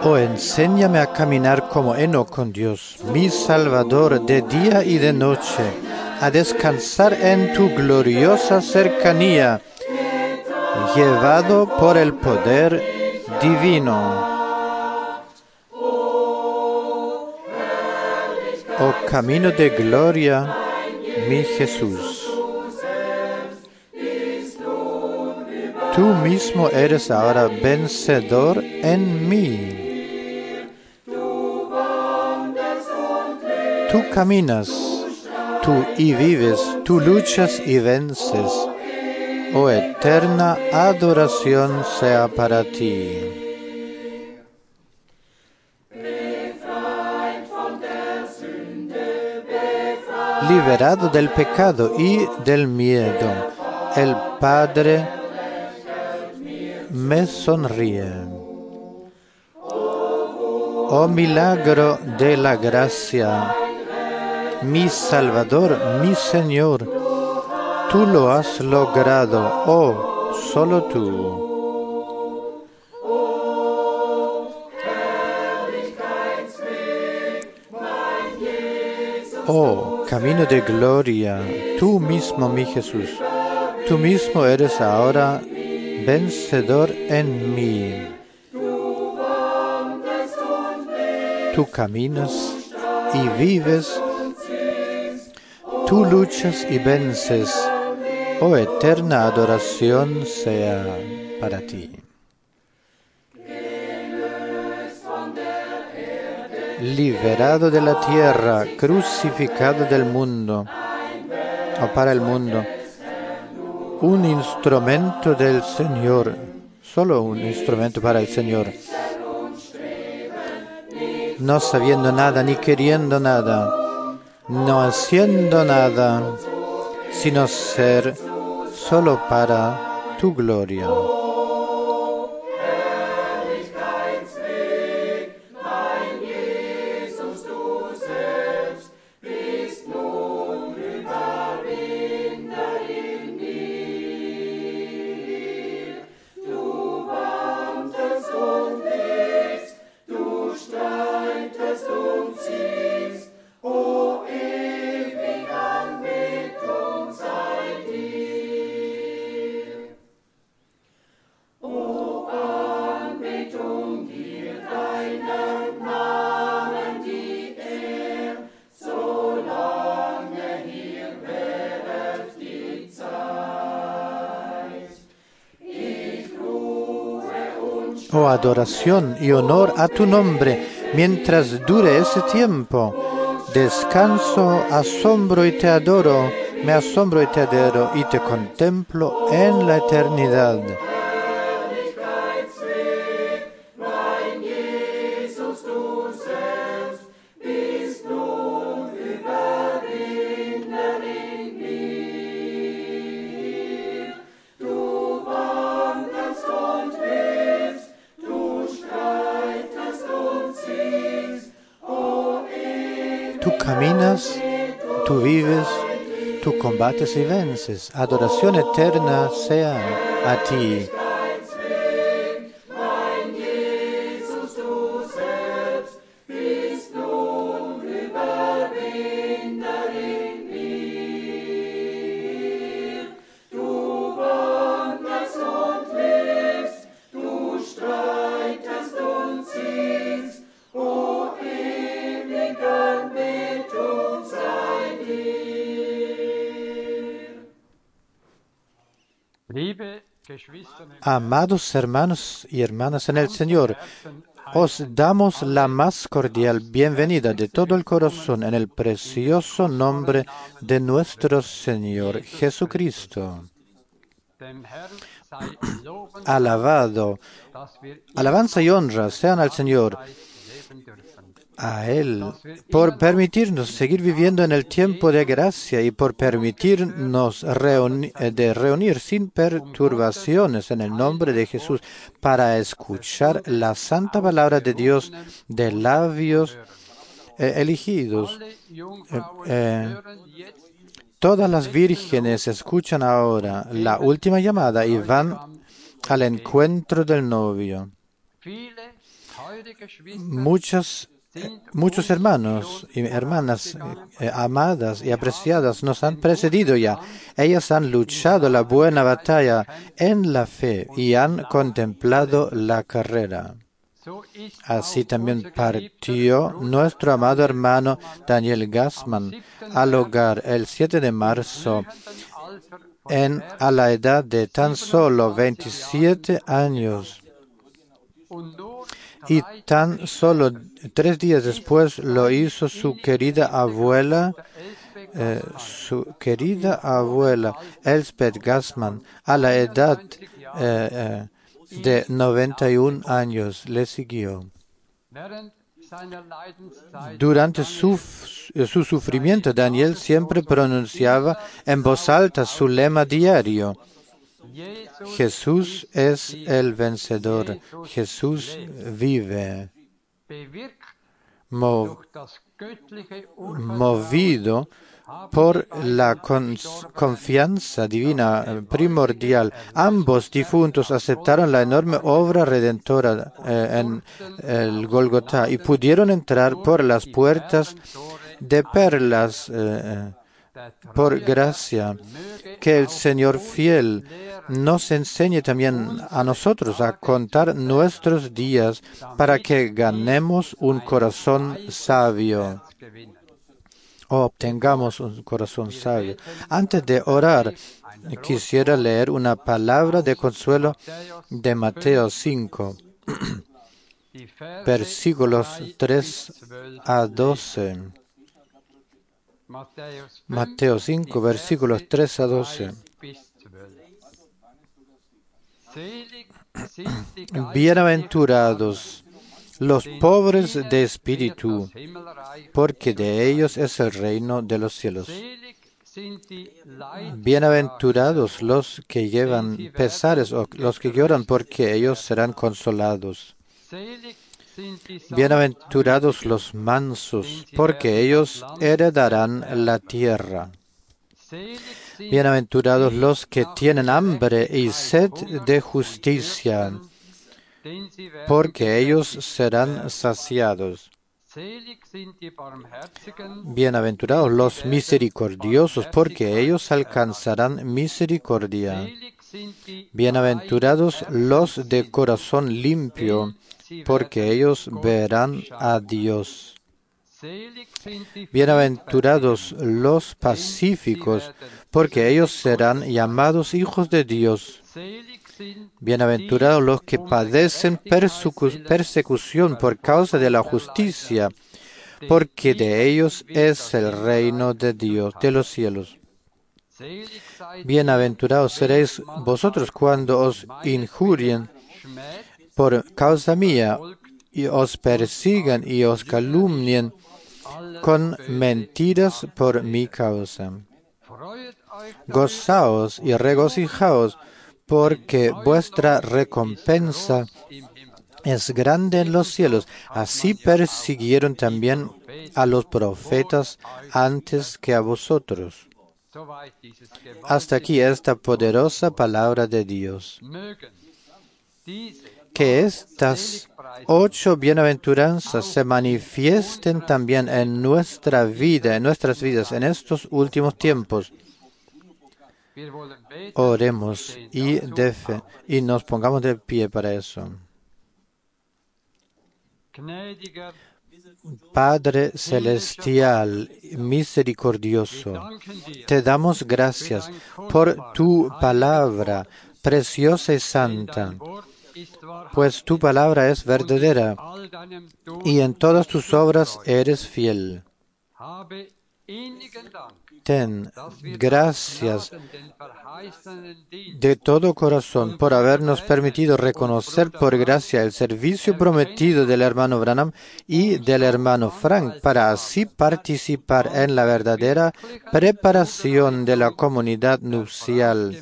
Oh, enséñame a caminar como Enoc con Dios, mi Salvador, de día y de noche, a descansar en tu gloriosa cercanía, llevado por el poder divino. Oh, camino de gloria, mi Jesús. Tú mismo eres ahora vencedor en mí. Tú caminas, tú y vives, tú luchas y vences. Oh, eterna adoración sea para ti. Liberado del pecado y del miedo, el Padre me sonríe. Oh, milagro de la gracia, mi Salvador, mi Señor, tú lo has logrado, oh, solo tú. Oh, camino de gloria, tú mismo, mi Jesús, tú mismo eres ahora vencedor en mí. Tú caminas y vives, tú luchas y vences. Oh, eterna adoración sea para ti. Liberado de la tierra, crucificado del mundo, o para el mundo, un instrumento del Señor, solo un instrumento para el Señor, no sabiendo nada ni queriendo nada, no haciendo nada, sino ser solo para tu gloria. Oh, adoración y honor a tu nombre, mientras dure ese tiempo. Descanso, asombro y te adoro, me asombro y te adoro y te contemplo en la eternidad. Tú caminas, tú vives, tú combates y vences. Adoración eterna sea a ti. Amados hermanos y hermanas en el Señor, os damos la más cordial bienvenida de todo el corazón en el precioso nombre de nuestro Señor Jesucristo. Alabado, alabanza y honra sean al Señor, a Él, por permitirnos seguir viviendo en el tiempo de gracia y por permitirnos reunir sin perturbaciones en el nombre de Jesús para escuchar la santa palabra de Dios de labios elegidos. Todas las vírgenes escuchan ahora la última llamada y van al encuentro del novio. Muchos hermanos y hermanas amadas y apreciadas nos han precedido ya. Ellas han luchado la buena batalla en la fe y han contemplado la carrera. Así también partió nuestro amado hermano Daniel Gassmann al hogar el 7 de marzo a la edad de tan solo 27 años. Y tan solo 3 días después lo hizo su querida abuela Elsbeth Gassmann, a la edad de 91 años. Le siguió. Durante su sufrimiento, Daniel siempre pronunciaba en voz alta su lema diario: Jesús es el vencedor, Jesús vive. Movido por la confianza divina primordial, ambos difuntos aceptaron la enorme obra redentora en el Gólgota y pudieron entrar por las puertas de perlas por gracia. Que el Señor fiel nos enseñe también a nosotros a contar nuestros días para que ganemos un corazón sabio o obtengamos un corazón sabio. Antes de orar, quisiera leer una palabra de consuelo de Mateo 5, versículos 3 a 12. Mateo 5, versículos 3 a 12. Bienaventurados los pobres de espíritu, porque de ellos es el reino de los cielos. Bienaventurados los que llevan pesares o los que lloran, porque ellos serán consolados. Bienaventurados los mansos, porque ellos heredarán la tierra. Bienaventurados los que tienen hambre y sed de justicia, porque ellos serán saciados. Bienaventurados los misericordiosos, porque ellos alcanzarán misericordia. Bienaventurados los de corazón limpio, porque ellos verán a Dios. Bienaventurados los pacíficos, porque ellos serán llamados hijos de Dios. Bienaventurados los que padecen persecución por causa de la justicia, porque de ellos es el reino de Dios, de los cielos. Bienaventurados seréis vosotros cuando os injurien por causa mía, y os persigan y os calumnien con mentiras por mi causa. Gozaos y regocijaos, porque vuestra recompensa es grande en los cielos. Así persiguieron también a los profetas antes que a vosotros. Hasta aquí esta poderosa palabra de Dios. Que estas 8 bienaventuranzas se manifiesten también en nuestra vida, en nuestras vidas, en estos últimos tiempos. Oremos y nos pongamos de pie para eso. Padre celestial, misericordioso, te damos gracias por tu palabra preciosa y santa, pues tu palabra es verdadera y en todas tus obras eres fiel. Ten gracias de todo corazón por habernos permitido reconocer por gracia el servicio prometido del hermano Branham y del hermano Frank, para así participar en la verdadera preparación de la comunidad nupcial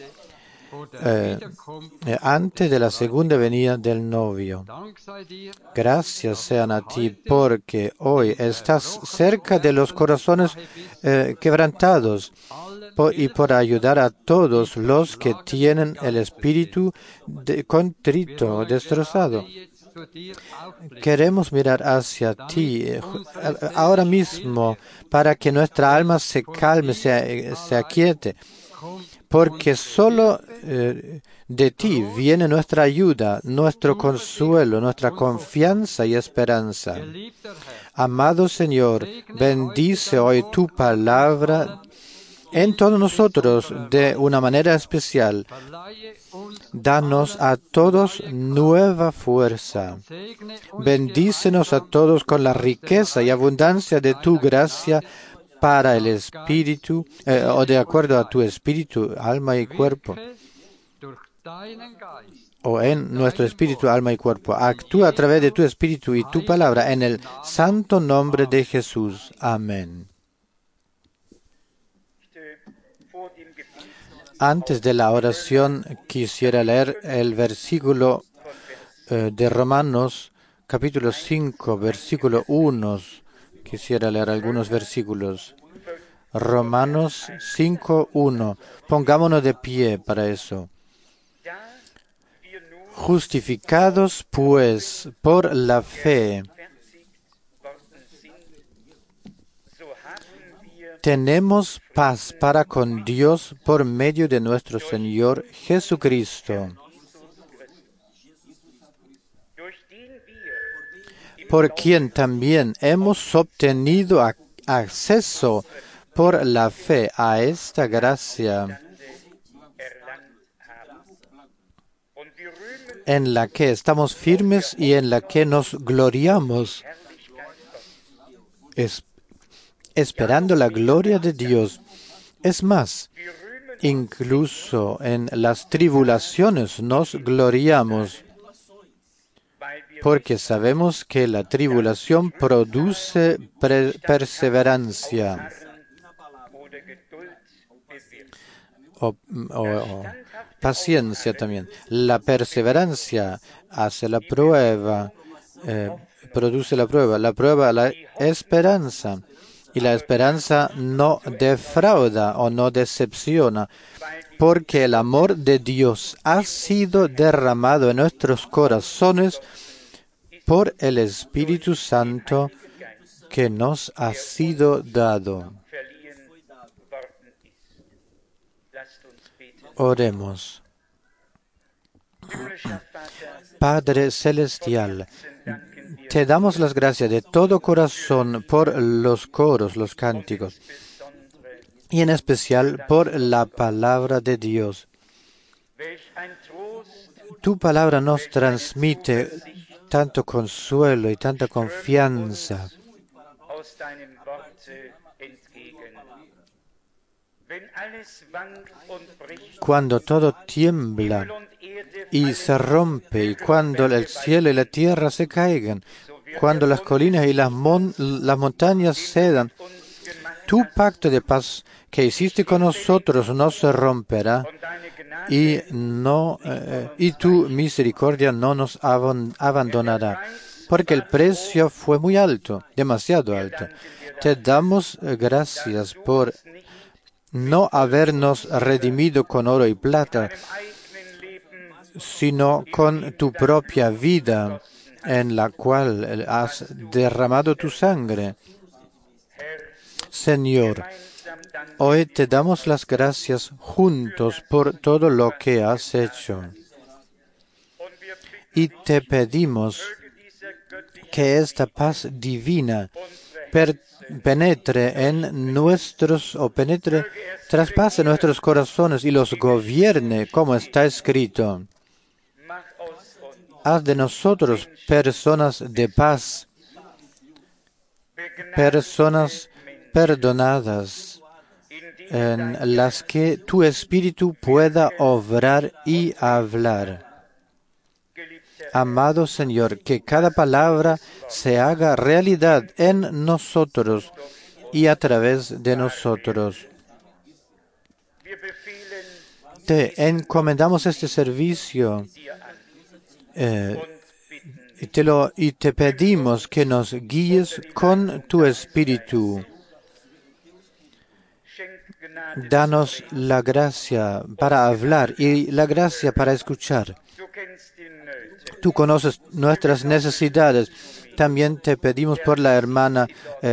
antes de la segunda venida del novio. Gracias sean a ti, porque hoy estás cerca de los corazones quebrantados y por ayudar a todos los que tienen el espíritu contrito, destrozado. queremos mirar hacia ti ahora mismo para que nuestra alma se calme, se aquiete, porque solo de ti viene nuestra ayuda, nuestro consuelo, nuestra confianza y esperanza. Amado Señor, bendice hoy tu palabra en todos nosotros de una manera especial. Danos a todos nueva fuerza. Bendícenos a todos con la riqueza y abundancia de tu gracia para el espíritu, o de acuerdo a tu espíritu, alma y cuerpo, o en nuestro espíritu, alma y cuerpo. Actúa a través de tu espíritu y tu palabra, en el santo nombre de Jesús. Amén. Antes de la oración quisiera leer el versículo de Romanos, capítulo 5, versículo 1. Quisiera leer algunos versículos. Romanos 5, 1. Pongámonos de pie para eso. Justificados, pues, por la fe, tenemos paz para con Dios por medio de nuestro Señor Jesucristo, por quien también hemos obtenido acceso por la fe a esta gracia, en la que estamos firmes y en la que nos gloriamos, esperando la gloria de Dios. Es más, incluso en las tribulaciones nos gloriamos, porque sabemos que la tribulación produce perseverancia o paciencia también. La perseverancia hace la prueba, produce la prueba la esperanza. Y la esperanza no defrauda o no decepciona, porque el amor de Dios ha sido derramado en nuestros corazones por el Espíritu Santo que nos ha sido dado. Oremos. Padre Celestial, te damos las gracias de todo corazón por los coros, los cánticos, y en especial por la palabra de Dios. Tu palabra nos transmite tanto consuelo y tanta confianza. Cuando todo tiembla y se rompe, y cuando el cielo y la tierra se caigan, cuando las colinas y las montañas cedan, tu pacto de paz que hiciste con nosotros no se romperá, y tu misericordia no nos abandonará, porque el precio fue muy alto, demasiado alto. Te damos gracias por no habernos redimido con oro y plata, sino con tu propia vida, en la cual has derramado tu sangre. Señor, hoy te damos las gracias juntos por todo lo que has hecho. Y te pedimos que esta paz divina traspase nuestros corazones y los gobierne, como está escrito. Haz de nosotros personas de paz, personas perdonadas, en las que tu Espíritu pueda obrar y hablar. Amado Señor, que cada palabra se haga realidad en nosotros y a través de nosotros. Te encomendamos este servicio y te pedimos que nos guíes con tu Espíritu. Danos la gracia para hablar y la gracia para escuchar. Tú conoces nuestras necesidades. También te pedimos por la hermana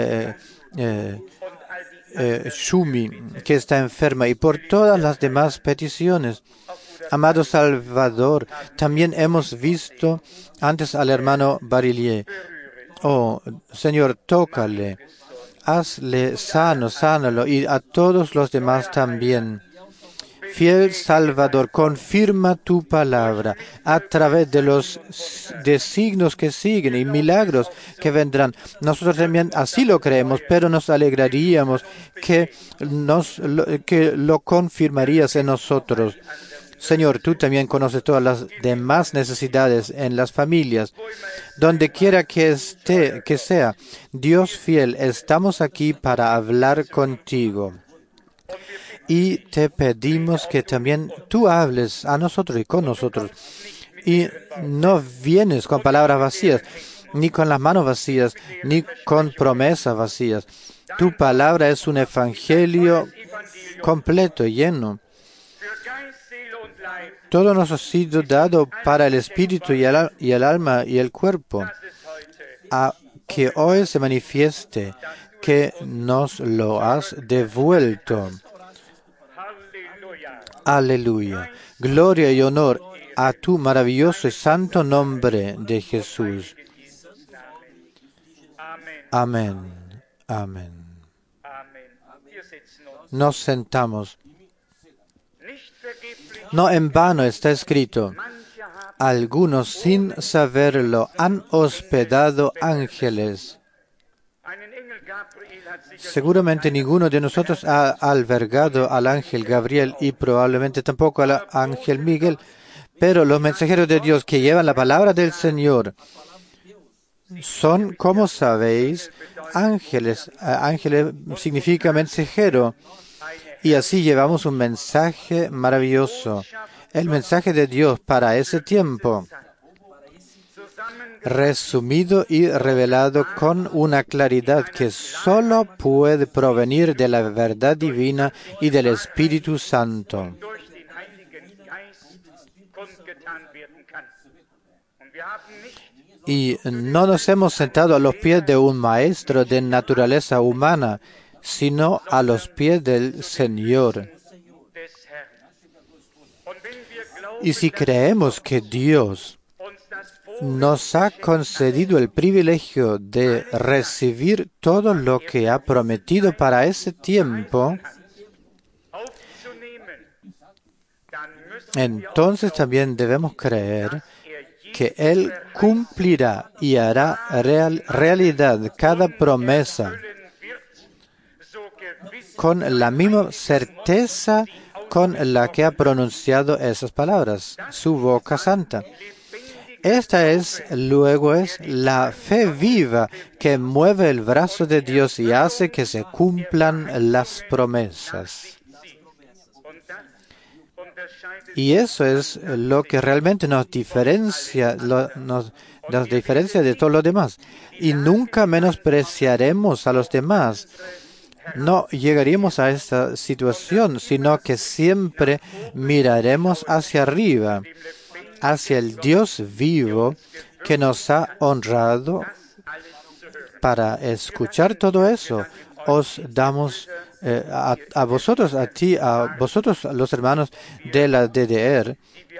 Shumi, que está enferma, y por todas las demás peticiones. Amado Salvador, también hemos visto antes al hermano Barillier. Oh, Señor, tócale, hazle sano, sánalo, y a todos los demás también. Fiel Salvador, confirma tu palabra a través de signos que siguen y milagros que vendrán. Nosotros también así lo creemos, pero nos alegraríamos que lo confirmarías en nosotros. Señor, tú también conoces todas las demás necesidades en las familias. Donde quiera que sea, Dios fiel, estamos aquí para hablar contigo. Y te pedimos que también tú hables a nosotros y con nosotros. Y no vienes con palabras vacías, ni con las manos vacías, ni con promesas vacías. Tu palabra es un evangelio completo, lleno. Todo nos ha sido dado para el espíritu y el alma y el cuerpo. A que hoy se manifieste que nos lo has devuelto. Aleluya. Gloria y honor a tu maravilloso y santo nombre de Jesús. Amén. Amén. Nos sentamos. No en vano está escrito, algunos sin saberlo han hospedado ángeles. Seguramente ninguno de nosotros ha albergado al ángel Gabriel y probablemente tampoco al ángel Miguel, pero los mensajeros de Dios que llevan la palabra del Señor son, como sabéis, ángeles. Ángeles significa mensajero. Y así llevamos un mensaje maravilloso, el mensaje de Dios para ese tiempo, resumido y revelado con una claridad que solo puede provenir de la verdad divina y del Espíritu Santo. Y no nos hemos sentado a los pies de un maestro de naturaleza humana, sino a los pies del Señor. Y si creemos que Dios nos ha concedido el privilegio de recibir todo lo que ha prometido para ese tiempo, entonces también debemos creer que Él cumplirá y hará realidad cada promesa con la misma certeza con la que ha pronunciado esas palabras, su boca santa. Esta es la fe viva que mueve el brazo de Dios y hace que se cumplan las promesas. Y eso es lo que realmente nos diferencia, nos diferencia de todo lo demás. Y nunca menospreciaremos a los demás. No llegaríamos a esta situación, sino que siempre miraremos hacia arriba, hacia el Dios vivo que nos ha honrado para escuchar todo eso. Os damos a vosotros, a vosotros los hermanos de la DDR,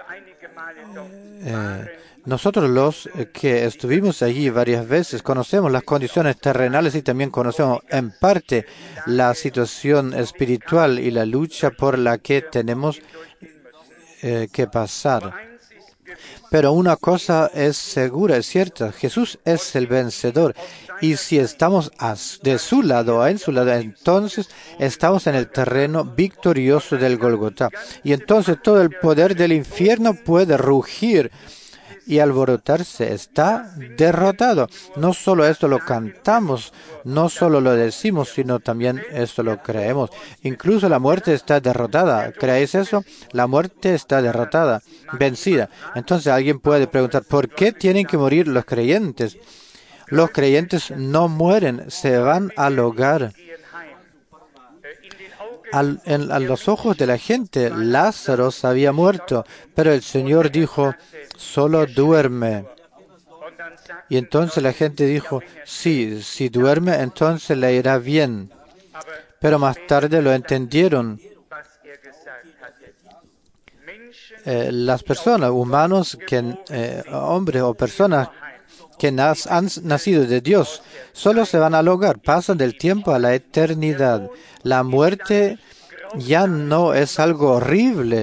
nosotros los que estuvimos allí varias veces conocemos las condiciones terrenales y también conocemos en parte la situación espiritual y la lucha por la que tenemos que pasar. Pero una cosa es segura, es cierta, Jesús es el vencedor. Y si estamos de su lado, en su lado, entonces estamos en el terreno victorioso del Gólgota. Y entonces todo el poder del infierno puede rugir y alborotarse. Está derrotado. No solo esto lo cantamos, no solo lo decimos, sino también esto lo creemos. Incluso la muerte está derrotada. ¿Creéis eso? La muerte está derrotada, vencida. Entonces alguien puede preguntar, ¿por qué tienen que morir los creyentes? Los creyentes no mueren, se van al hogar. A los ojos de la gente, Lázaro había muerto, pero el Señor dijo, solo duerme. Y entonces la gente dijo, sí, si duerme, entonces le irá bien. Pero más tarde lo entendieron. Las personas, humanos, hombres o personas que han nacido de Dios, solo se van al hogar, pasan del tiempo a la eternidad. La muerte ya no es algo horrible.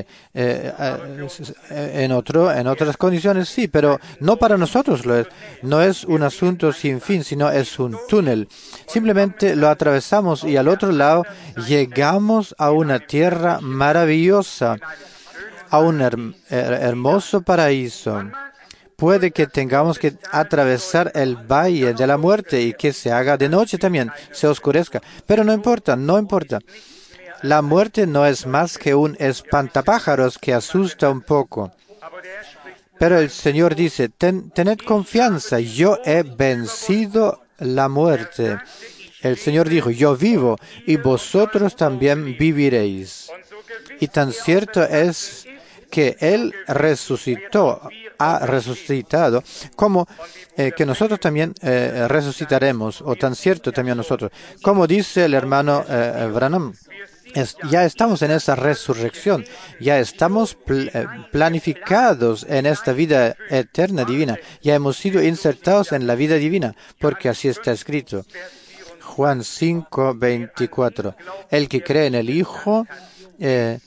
En otras condiciones sí, pero no para nosotros lo es. No es un asunto sin fin, sino es un túnel. Simplemente lo atravesamos y al otro lado llegamos a una tierra maravillosa, a un hermoso paraíso. Puede que tengamos que atravesar el valle de la muerte y que se haga de noche también, se oscurezca. Pero no importa, no importa. La muerte no es más que un espantapájaros que asusta un poco. Pero el Señor dice, tened confianza, yo he vencido la muerte. El Señor dijo, yo vivo y vosotros también viviréis. Y tan cierto es que Él ha resucitado, como que nosotros también resucitaremos, o tan cierto también nosotros. Como dice el hermano Branham, ya estamos en esa resurrección, ya estamos planificados en esta vida eterna divina, ya hemos sido insertados en la vida divina, porque así está escrito. Juan 5, 24. El que cree en el Hijo, en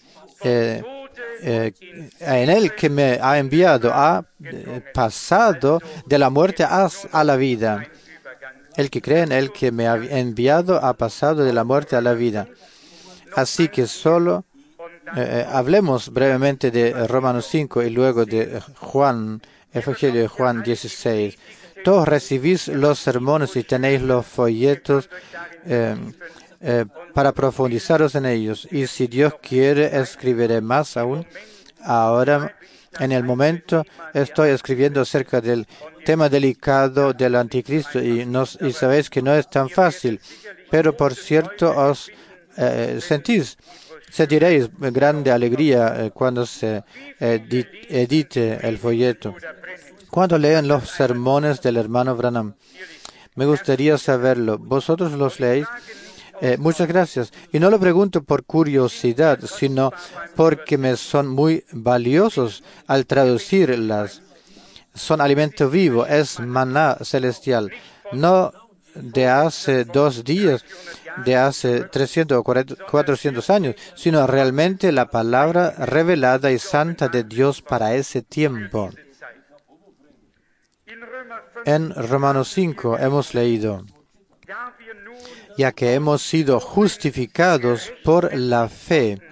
el que me ha enviado, ha pasado de la muerte a la vida. El que cree en el que me ha enviado, ha pasado de la muerte a la vida. Así que solo hablemos brevemente de Romanos 5 y luego de Juan, Evangelio de Juan 16. Todos recibís los sermones y tenéis los folletos para profundizaros en ellos. Y si Dios quiere, escribiré más aún. Ahora, en el momento, estoy escribiendo acerca del tema delicado del anticristo y sabéis que no es tan fácil. Pero, por cierto, os sentiréis grande alegría cuando se edite el folleto. Cuando lean los sermones del hermano Branham, me gustaría saberlo. ¿Vosotros los leéis? Muchas gracias. Y no lo pregunto por curiosidad, sino porque me son muy valiosos al traducirlas. Son alimento vivo, es maná celestial. No de hace 2 días, de hace 300 o 400 años, sino realmente la palabra revelada y santa de Dios para ese tiempo. En Romanos 5 hemos leído, ya que hemos sido justificados por la fe,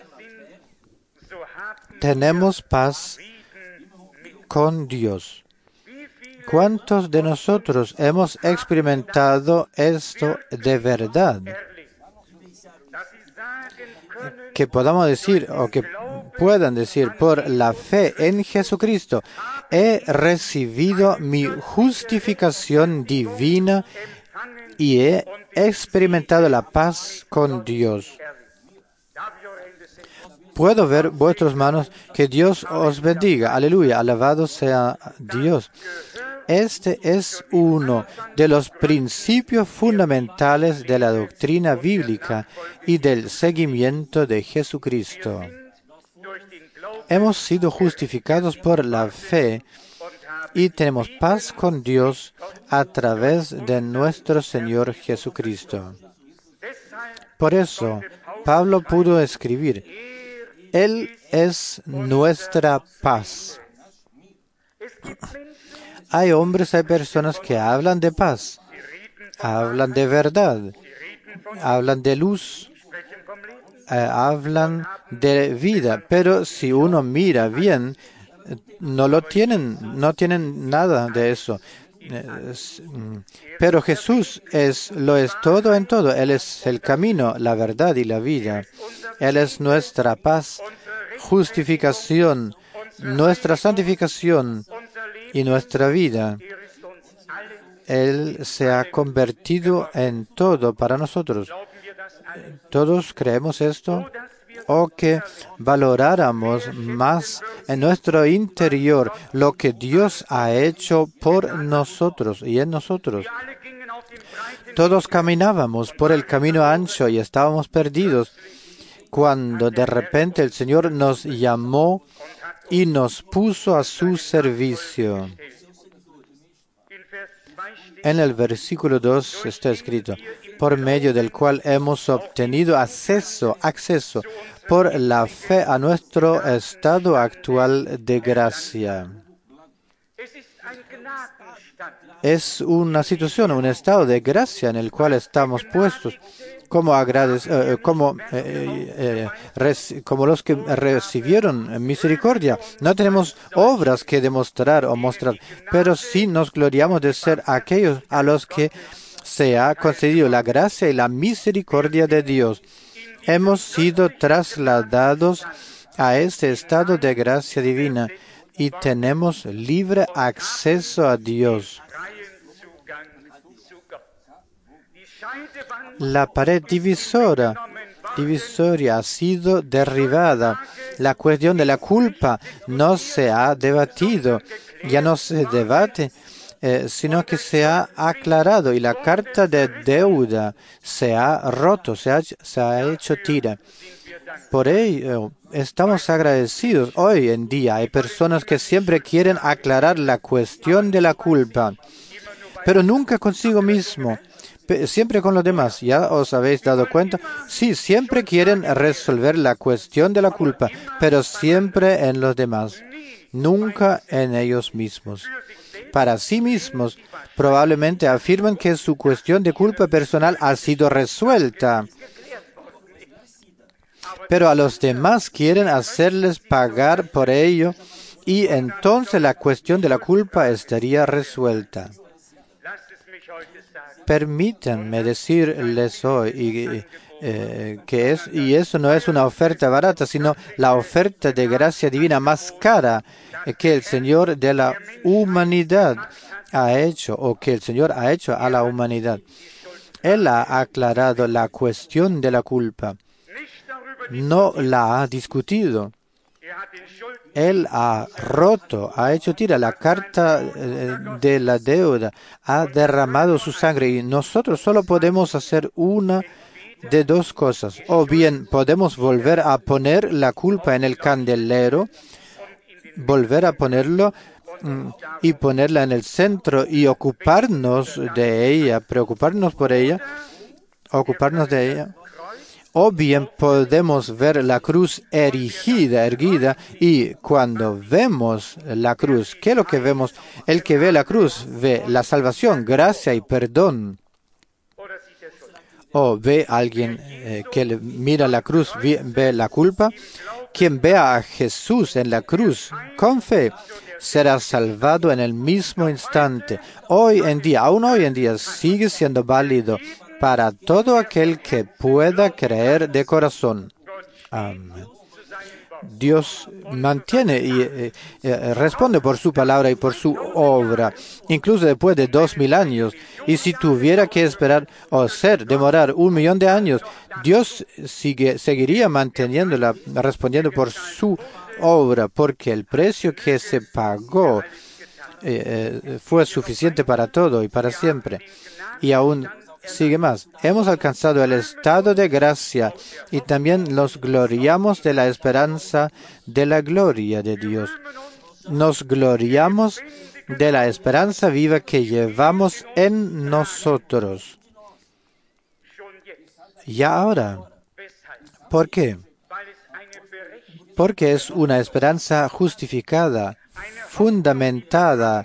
tenemos paz con Dios. ¿Cuántos de nosotros hemos experimentado esto de verdad? Que podamos decir, o que puedan decir, por la fe en Jesucristo, he recibido mi justificación divina y he experimentado la paz con Dios. Puedo ver vuestras manos. Que Dios os bendiga. Aleluya. Alabado sea Dios. Este es uno de los principios fundamentales de la doctrina bíblica y del seguimiento de Jesucristo. Hemos sido justificados por la fe y tenemos paz con Dios a través de nuestro Señor Jesucristo. Por eso, Pablo pudo escribir, Él es nuestra paz. Hay hombres, hay personas que hablan de paz, hablan de verdad, hablan de luz, hablan de vida, pero si uno mira bien, no tienen nada de eso. Pero Jesús lo es todo en todo. Él es el camino, la verdad y la vida. Él es nuestra paz, justificación, nuestra santificación y nuestra vida. Él se ha convertido en todo para nosotros. ¿Todos creemos esto? O que valoráramos más en nuestro interior lo que Dios ha hecho por nosotros y en nosotros. Todos caminábamos por el camino ancho y estábamos perdidos cuando de repente el Señor nos llamó y nos puso a su servicio. En el versículo 2 está escrito, por medio del cual hemos obtenido acceso por la fe a nuestro estado actual de gracia. Es una situación, un estado de gracia en el cual estamos puestos como los que recibieron misericordia. No tenemos obras que demostrar o mostrar, pero sí nos gloriamos de ser aquellos a los que se ha concedido la gracia y la misericordia de Dios. Hemos sido trasladados a este estado de gracia divina y tenemos libre acceso a Dios. La pared divisoria ha sido derribada. La cuestión de la culpa no se ha debatido, ya no se debate, sino que se ha aclarado y la carta de deuda se ha roto, se ha hecho tira. Por ello, estamos agradecidos. Hoy en día hay personas que siempre quieren aclarar la cuestión de la culpa, pero nunca consigo mismo. Siempre con los demás. ¿Ya os habéis dado cuenta? Sí, siempre quieren resolver la cuestión de la culpa, pero siempre en los demás, nunca en ellos mismos. Para sí mismos, probablemente afirman que su cuestión de culpa personal ha sido resuelta, pero a los demás quieren hacerles pagar por ello y entonces la cuestión de la culpa estaría resuelta. Permítanme decirles hoy y eso no es una oferta barata, sino la oferta de gracia divina más cara que el Señor de la humanidad ha hecho o que el Señor ha hecho a la humanidad. Él ha aclarado la cuestión de la culpa, no la ha discutido. Él ha roto, ha hecho tira la carta de la deuda, ha derramado su sangre y nosotros solo podemos hacer una de dos cosas. O bien podemos volver a poner la culpa en el candelero, volver a ponerlo y ponerla en el centro y ocuparnos de ella, preocuparnos por ella, ocuparnos de ella. O bien podemos ver la cruz erguida, y cuando vemos la cruz, ¿qué es lo que vemos? El que ve la cruz ve la salvación, gracia y perdón. O ve a alguien que mira la cruz, ve la culpa. Quien vea a Jesús en la cruz con fe será salvado en el mismo instante. Aún hoy en día, sigue siendo válido para todo aquel que pueda creer de corazón. Amén. Dios mantiene y responde por su palabra y por su obra, incluso después de 2000 años. Y si tuviera que esperar demorar 1.000.000 de años, Dios seguiría manteniéndola, respondiendo por su obra, porque el precio que se pagó fue suficiente para todo y para siempre. Y aún sigue más. Hemos alcanzado el estado de gracia y también nos gloriamos de la esperanza de la gloria de Dios. Nos gloriamos de la esperanza viva que llevamos en nosotros. Ya ahora. ¿Por qué? Porque es una esperanza justificada, fundamentada,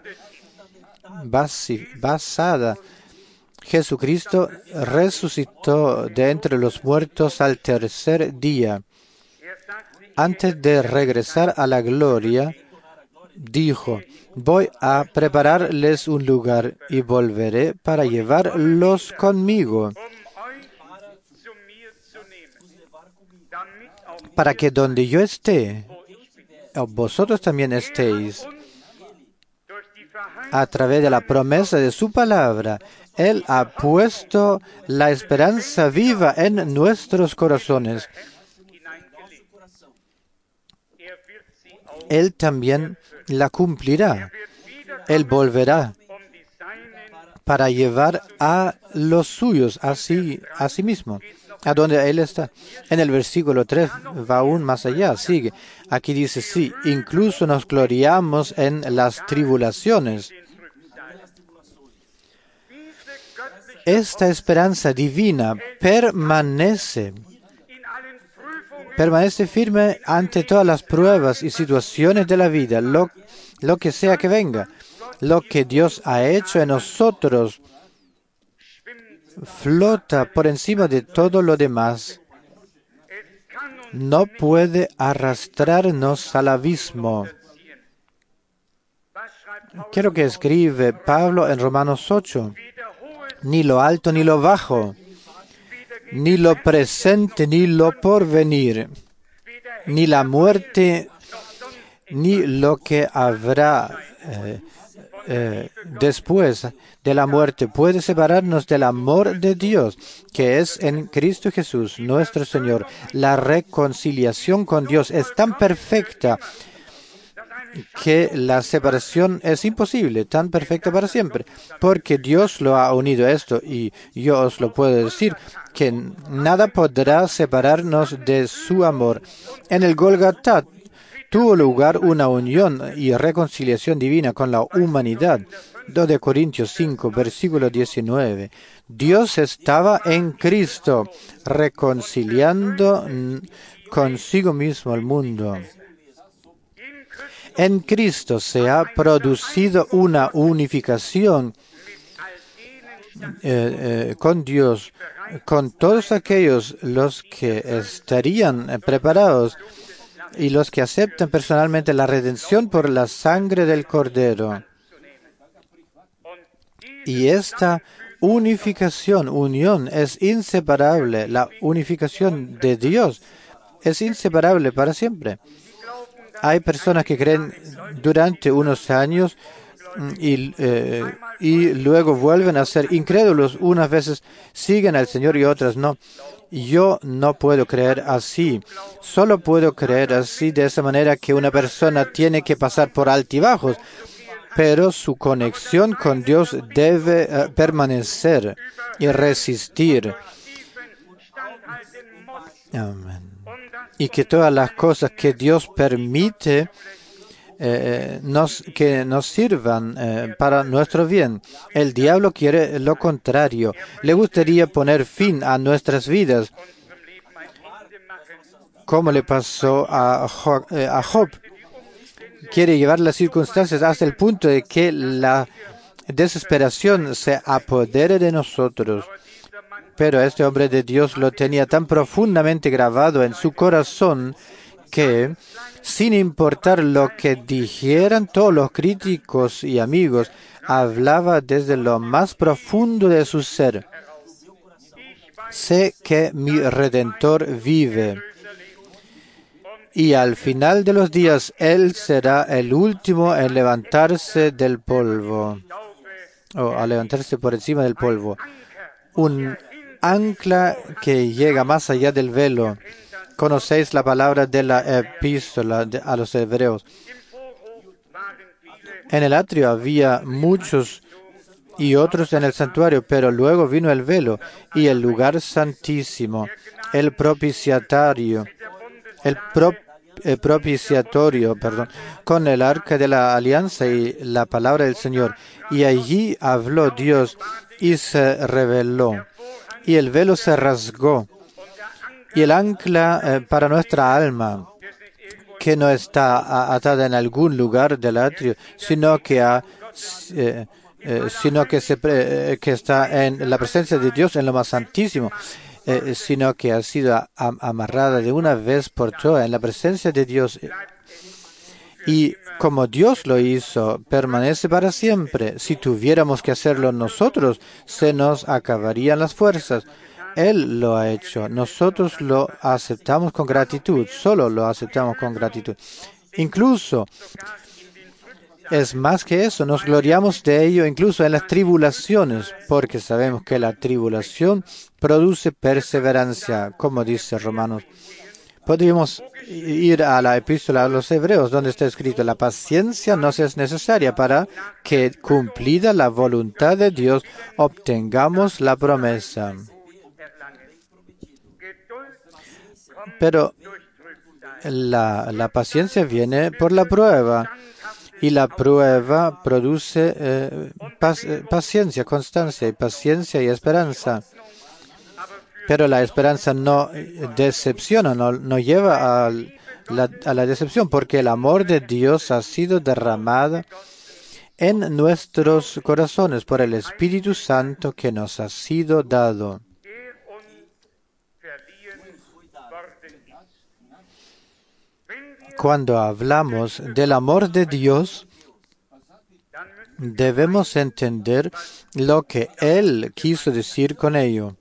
basada. Jesucristo resucitó de entre los muertos al tercer día. Antes de regresar a la gloria, dijo, voy a prepararles un lugar y volveré para llevarlos conmigo, para que donde yo esté, vosotros también estéis. a través de la promesa de su palabra. Él ha puesto la esperanza viva en nuestros corazones. Él también la cumplirá. Él volverá para llevar a los suyos a sí mismo, a donde Él está. En el versículo 3 va aún más allá, sigue. Aquí dice, sí, incluso nos gloriamos en las tribulaciones. Esta esperanza divina permanece firme ante todas las pruebas y situaciones de la vida, lo que sea que venga. Lo que Dios ha hecho en nosotros flota por encima de todo lo demás. No puede arrastrarnos al abismo. ¿Qué es lo que escribe Pablo en Romanos 8? Ni lo alto ni lo bajo, ni lo presente ni lo porvenir, ni la muerte ni lo que habrá después de la muerte puede separarnos del amor de Dios, que es en Cristo Jesús, nuestro Señor. La reconciliación con Dios es tan perfecta que la separación es imposible, tan perfecta para siempre, porque Dios lo ha unido a esto, y yo os lo puedo decir, que nada podrá separarnos de su amor. En el Golgotá tuvo lugar una unión y reconciliación divina con la humanidad. 2 Corintios 5, versículo 19. Dios estaba en Cristo, reconciliando consigo mismo al mundo. En Cristo se ha producido una unificación con Dios, con todos aquellos los que estarían preparados y los que aceptan personalmente la redención por la sangre del Cordero. Y esta unión es inseparable. La unificación de Dios es inseparable para siempre. Hay personas que creen durante unos años y luego vuelven a ser incrédulos. Unas veces siguen al Señor y otras no. Yo no puedo creer así. Solo puedo creer así de esa manera que una persona tiene que pasar por altibajos, pero su conexión con Dios debe permanecer y resistir. Amén. Y que todas las cosas que Dios permite que nos sirvan para nuestro bien. El diablo quiere lo contrario. Le gustaría poner fin a nuestras vidas, como le pasó a Job. Quiere llevar las circunstancias hasta el punto de que la desesperación se apodere de nosotros. Pero este hombre de Dios lo tenía tan profundamente grabado en su corazón que, sin importar lo que dijeran todos los críticos y amigos, hablaba desde lo más profundo de su ser. Sé que mi Redentor vive, y al final de los días Él será el último en levantarse del polvo, o a levantarse por encima del polvo. Un ancla que llega más allá del velo. Conocéis la palabra de la epístola a los hebreos. En el atrio había muchos y otros en el santuario, pero luego vino el velo y el lugar santísimo, el propiciatorio, con el arca de la alianza y la palabra del Señor. Y allí habló Dios y se reveló. Y el velo se rasgó. Y el ancla para nuestra alma, que no está atada en algún lugar del atrio, sino que está en la presencia de Dios, en lo más santísimo, sino que ha sido amarrada de una vez por todas en la presencia de Dios. Y como Dios lo hizo, permanece para siempre. Si tuviéramos que hacerlo nosotros, se nos acabarían las fuerzas. Él lo ha hecho. Nosotros lo aceptamos con gratitud. Solo lo aceptamos con gratitud. Incluso Es más que eso, nos gloriamos de ello incluso en las tribulaciones, porque sabemos que la tribulación produce perseverancia, como dice Romanos. Podríamos ir a la epístola a los Hebreos, donde está escrito: la paciencia nos es necesaria para que, cumplida la voluntad de Dios, obtengamos la promesa. Pero la paciencia viene por la prueba, y la prueba produce paciencia, constancia, y paciencia y esperanza. Pero la esperanza no decepciona, no lleva a la decepción, porque el amor de Dios ha sido derramado en nuestros corazones por el Espíritu Santo que nos ha sido dado. Cuando hablamos del amor de Dios, debemos entender lo que Él quiso decir con ello.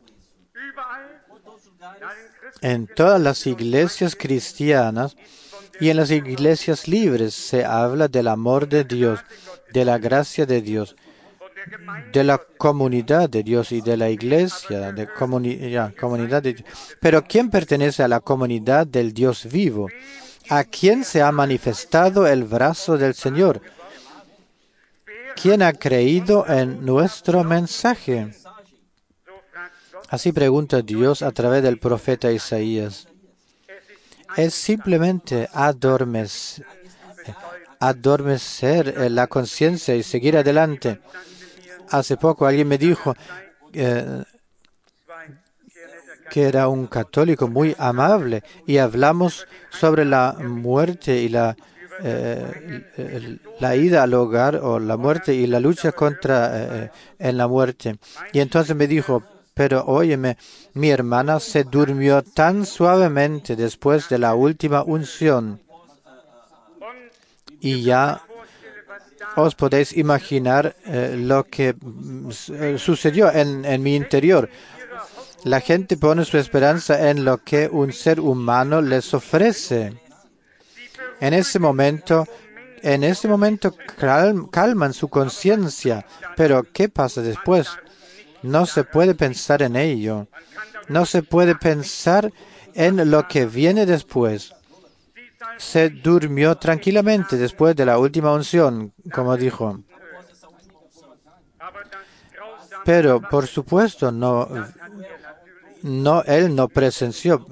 En todas las iglesias cristianas y en las iglesias libres se habla del amor de Dios, de la gracia de Dios, de la comunidad de Dios y de la iglesia, de comunidad de Dios. Pero ¿quién pertenece a la comunidad del Dios vivo? ¿A quién se ha manifestado el brazo del Señor? ¿Quién ha creído en nuestro mensaje? Así pregunta Dios a través del profeta Isaías. Es simplemente adormecer la conciencia y seguir adelante. Hace poco alguien me dijo que era un católico muy amable y hablamos sobre la muerte y la ida al hogar, o la muerte y la lucha en la muerte. Y entonces me dijo: pero óyeme, mi hermana se durmió tan suavemente después de la última unción. Y ya os podéis imaginar lo que sucedió en mi interior. La gente pone su esperanza en lo que un ser humano les ofrece. En ese momento calman su conciencia. Pero ¿qué pasa después? No se puede pensar en ello. No se puede pensar en lo que viene después. Se durmió tranquilamente después de la última unción, como dijo. Pero, por supuesto, él no presenció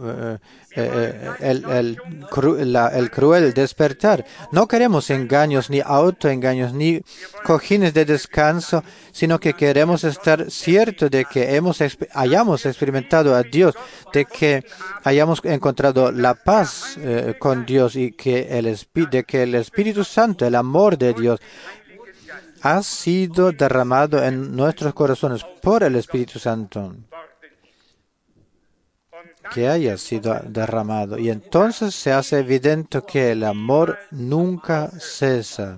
el cruel despertar. No queremos engaños, ni autoengaños, ni cojines de descanso, sino que queremos estar ciertos de que hayamos experimentado a Dios, de que hayamos encontrado la paz con Dios, y de que el Espíritu Santo, el amor de Dios, ha sido derramado en nuestros corazones por el Espíritu Santo, que haya sido derramado. Y entonces se hace evidente que el amor nunca cesa.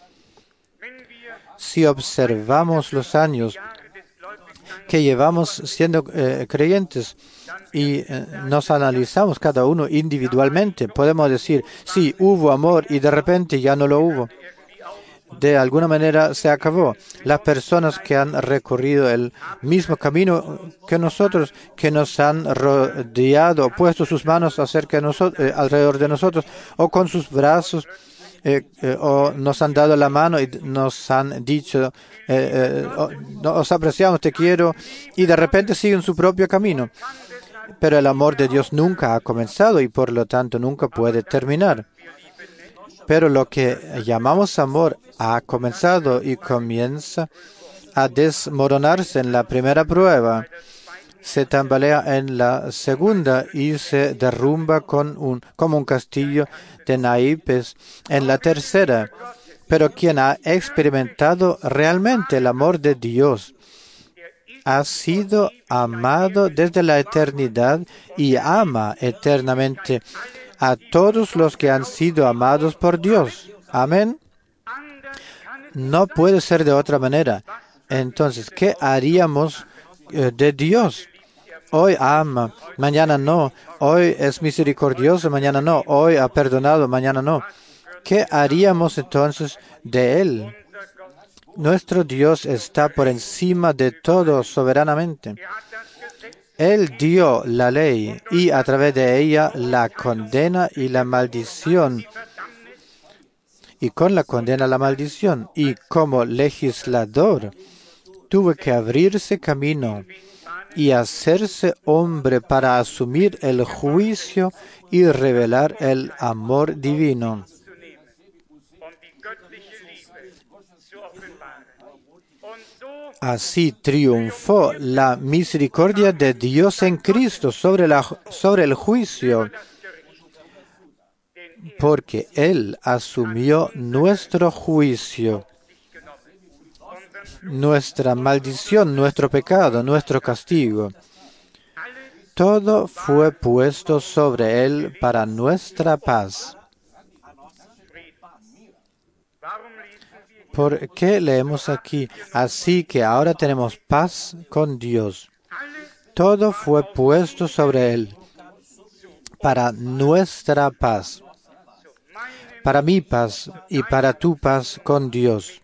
Si observamos los años que llevamos siendo creyentes y nos analizamos cada uno individualmente, podemos decir: sí, hubo amor y de repente ya no lo hubo. De alguna manera se acabó. Las personas que han recorrido el mismo camino que nosotros, que nos han rodeado, puesto sus manos alrededor de nosotros, o con sus brazos, o nos han dado la mano y nos han dicho: os apreciamos, te quiero, y de repente siguen su propio camino. Pero el amor de Dios nunca ha comenzado y por lo tanto nunca puede terminar. Pero lo que llamamos amor ha comenzado y comienza a desmoronarse en la primera prueba, se tambalea en la segunda y se derrumba como un castillo de naipes en la tercera. Pero quien ha experimentado realmente el amor de Dios ha sido amado desde la eternidad y ama eternamente a todos los que han sido amados por Dios. Amén. No puede ser de otra manera. Entonces, ¿qué haríamos de Dios? Hoy ama, mañana no. Hoy es misericordioso, mañana no. Hoy ha perdonado, mañana no. ¿qué haríamos entonces de Él? Nuestro Dios está por encima de todo soberanamente. Él dio la ley y a través de ella la condena y la maldición. Y con la condena la maldición. Y como legislador tuvo que abrirse camino y hacerse hombre para asumir el juicio y revelar el amor divino. Así triunfó la misericordia de Dios en Cristo sobre el juicio, porque Él asumió nuestro juicio, nuestra maldición, nuestro pecado, nuestro castigo. Todo fue puesto sobre Él para nuestra paz. ¿Por qué leemos aquí? Así que ahora tenemos paz con Dios. Todo fue puesto sobre Él para nuestra paz, para mi paz y para tu paz con Dios.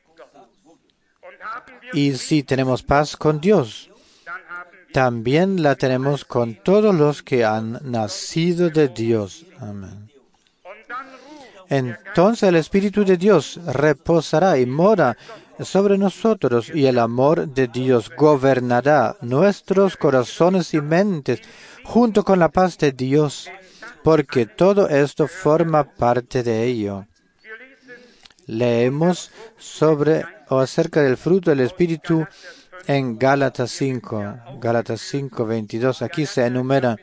Y si tenemos paz con Dios, también la tenemos con todos los que han nacido de Dios. Amén. Entonces el Espíritu de Dios reposará y mora sobre nosotros, y el amor de Dios gobernará nuestros corazones y mentes junto con la paz de Dios, porque todo esto forma parte de ello. Leemos sobre o acerca del fruto del Espíritu en Gálatas 5, 22. Aquí se enumera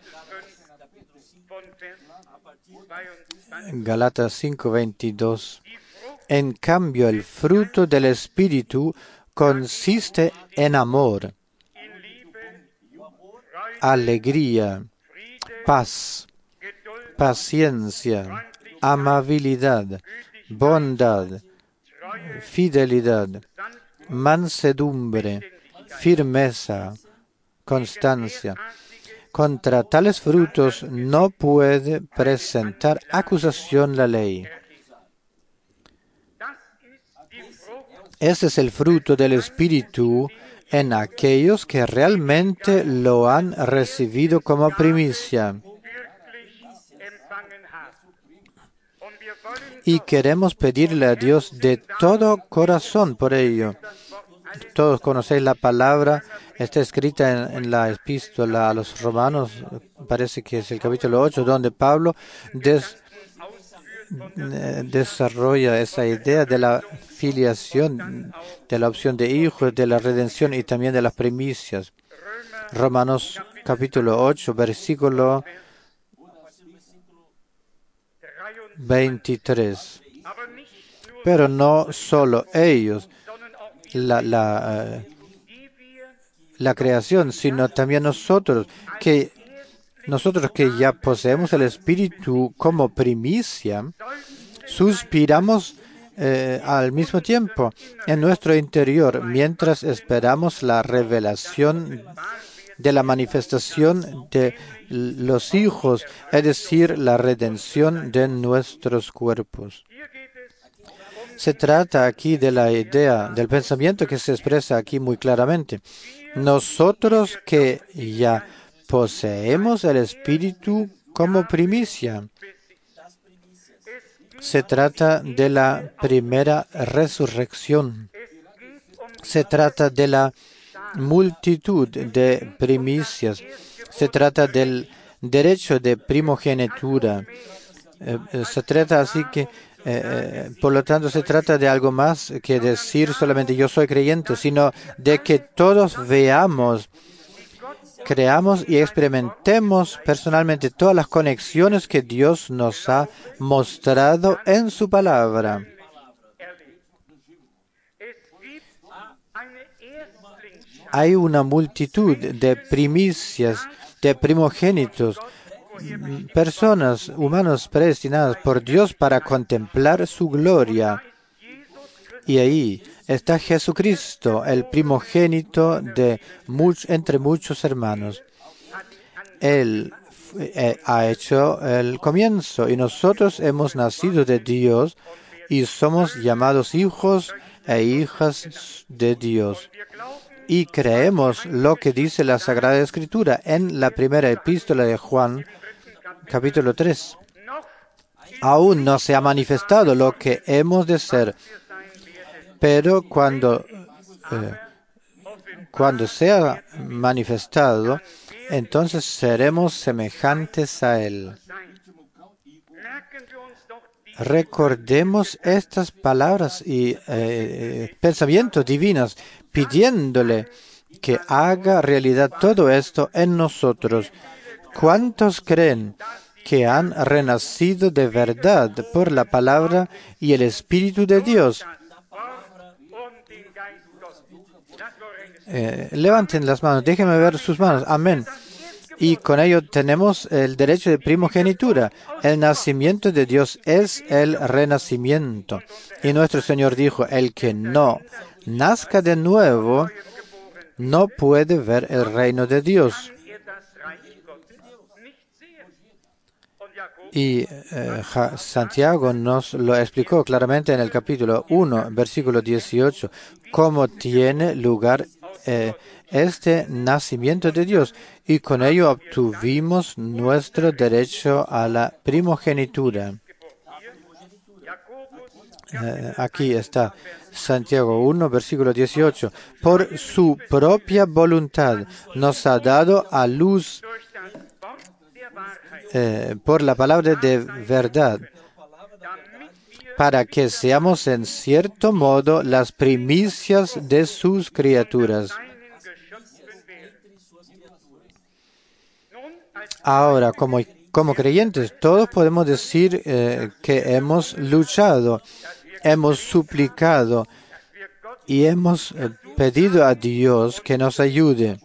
Gálatas 5, 22. En cambio, el fruto del Espíritu consiste en amor, alegría, paz, paciencia, amabilidad, bondad, fidelidad, mansedumbre, firmeza, constancia. Contra tales frutos no puede presentar acusación la ley. Ese es el fruto del Espíritu en aquellos que realmente lo han recibido como primicia. Y queremos pedirle a Dios de todo corazón por ello. Todos conocéis la palabra, está escrita en la epístola a los Romanos, parece que es el capítulo 8, donde Pablo desarrolla esa idea de la filiación, de la opción de hijos, de la redención y también de las primicias. Romanos capítulo 8, versículo 23. Pero no solo ellos, la creación, sino también nosotros que ya poseemos el Espíritu como primicia, suspiramos al mismo tiempo en nuestro interior mientras esperamos la revelación de la manifestación de los hijos, es decir, la redención de nuestros cuerpos. Se trata aquí de la idea, del pensamiento que se expresa aquí muy claramente. Nosotros que ya poseemos el Espíritu como primicia. Se trata de la primera resurrección. Se trata de la multitud de primicias. Se trata del derecho de primogenitura. Se trata así que, por lo tanto, se trata de algo más que decir solamente yo soy creyente, sino de que todos veamos, creamos y experimentemos personalmente todas las conexiones que Dios nos ha mostrado en su palabra. Hay una multitud de primicias, de primogénitos, personas, humanos predestinados por Dios para contemplar su gloria. Y ahí está Jesucristo, el primogénito entre muchos hermanos. Él ha hecho el comienzo y nosotros hemos nacido de Dios y somos llamados hijos e hijas de Dios. Y creemos lo que dice la Sagrada Escritura en la primera epístola de Juan, capítulo 3. Aún no se ha manifestado lo que hemos de ser, pero cuando sea manifestado, entonces seremos semejantes a Él. Recordemos estas palabras y pensamientos divinos, pidiéndole que haga realidad todo esto en nosotros. ¿Cuántos creen que han renacido de verdad por la palabra y el Espíritu de Dios? Levanten las manos, déjenme ver sus manos. Amén. Y con ello tenemos el derecho de primogenitura. El nacimiento de Dios es el renacimiento. Y nuestro Señor dijo, el que no nazca de nuevo no puede ver el reino de Dios. Y Santiago nos lo explicó claramente en el capítulo 1, versículo 18, cómo tiene lugar este nacimiento de Dios. Y con ello obtuvimos nuestro derecho a la primogenitura. Aquí está Santiago 1, versículo 18. Por su propia voluntad nos ha dado a luz por la palabra de verdad, para que seamos en cierto modo las primicias de sus criaturas. Ahora, como creyentes, todos podemos decir que hemos luchado, hemos suplicado y hemos pedido a Dios que nos ayude.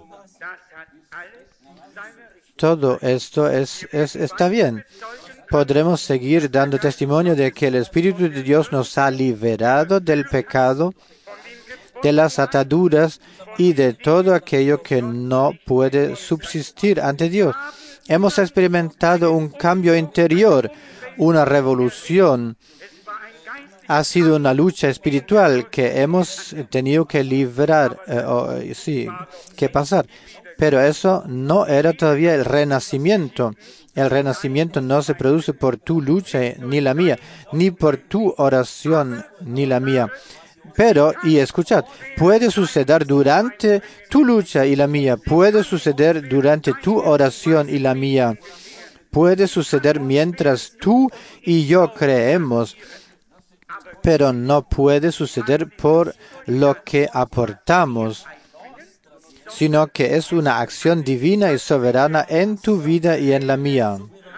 Todo esto está bien. Podremos seguir dando testimonio de que el Espíritu de Dios nos ha liberado del pecado, de las ataduras y de todo aquello que no puede subsistir ante Dios. Hemos experimentado un cambio interior, una revolución. Ha sido una lucha espiritual que hemos tenido que librar, que pasar. Pero eso no era todavía el renacimiento. El renacimiento no se produce por tu lucha ni la mía, ni por tu oración ni la mía. Pero, y escuchad, puede suceder durante tu lucha y la mía, puede suceder durante tu oración y la mía, puede suceder mientras tú y yo creemos, pero no puede suceder por lo que aportamos, sino que es una acción divina y soberana en tu vida y en la mía.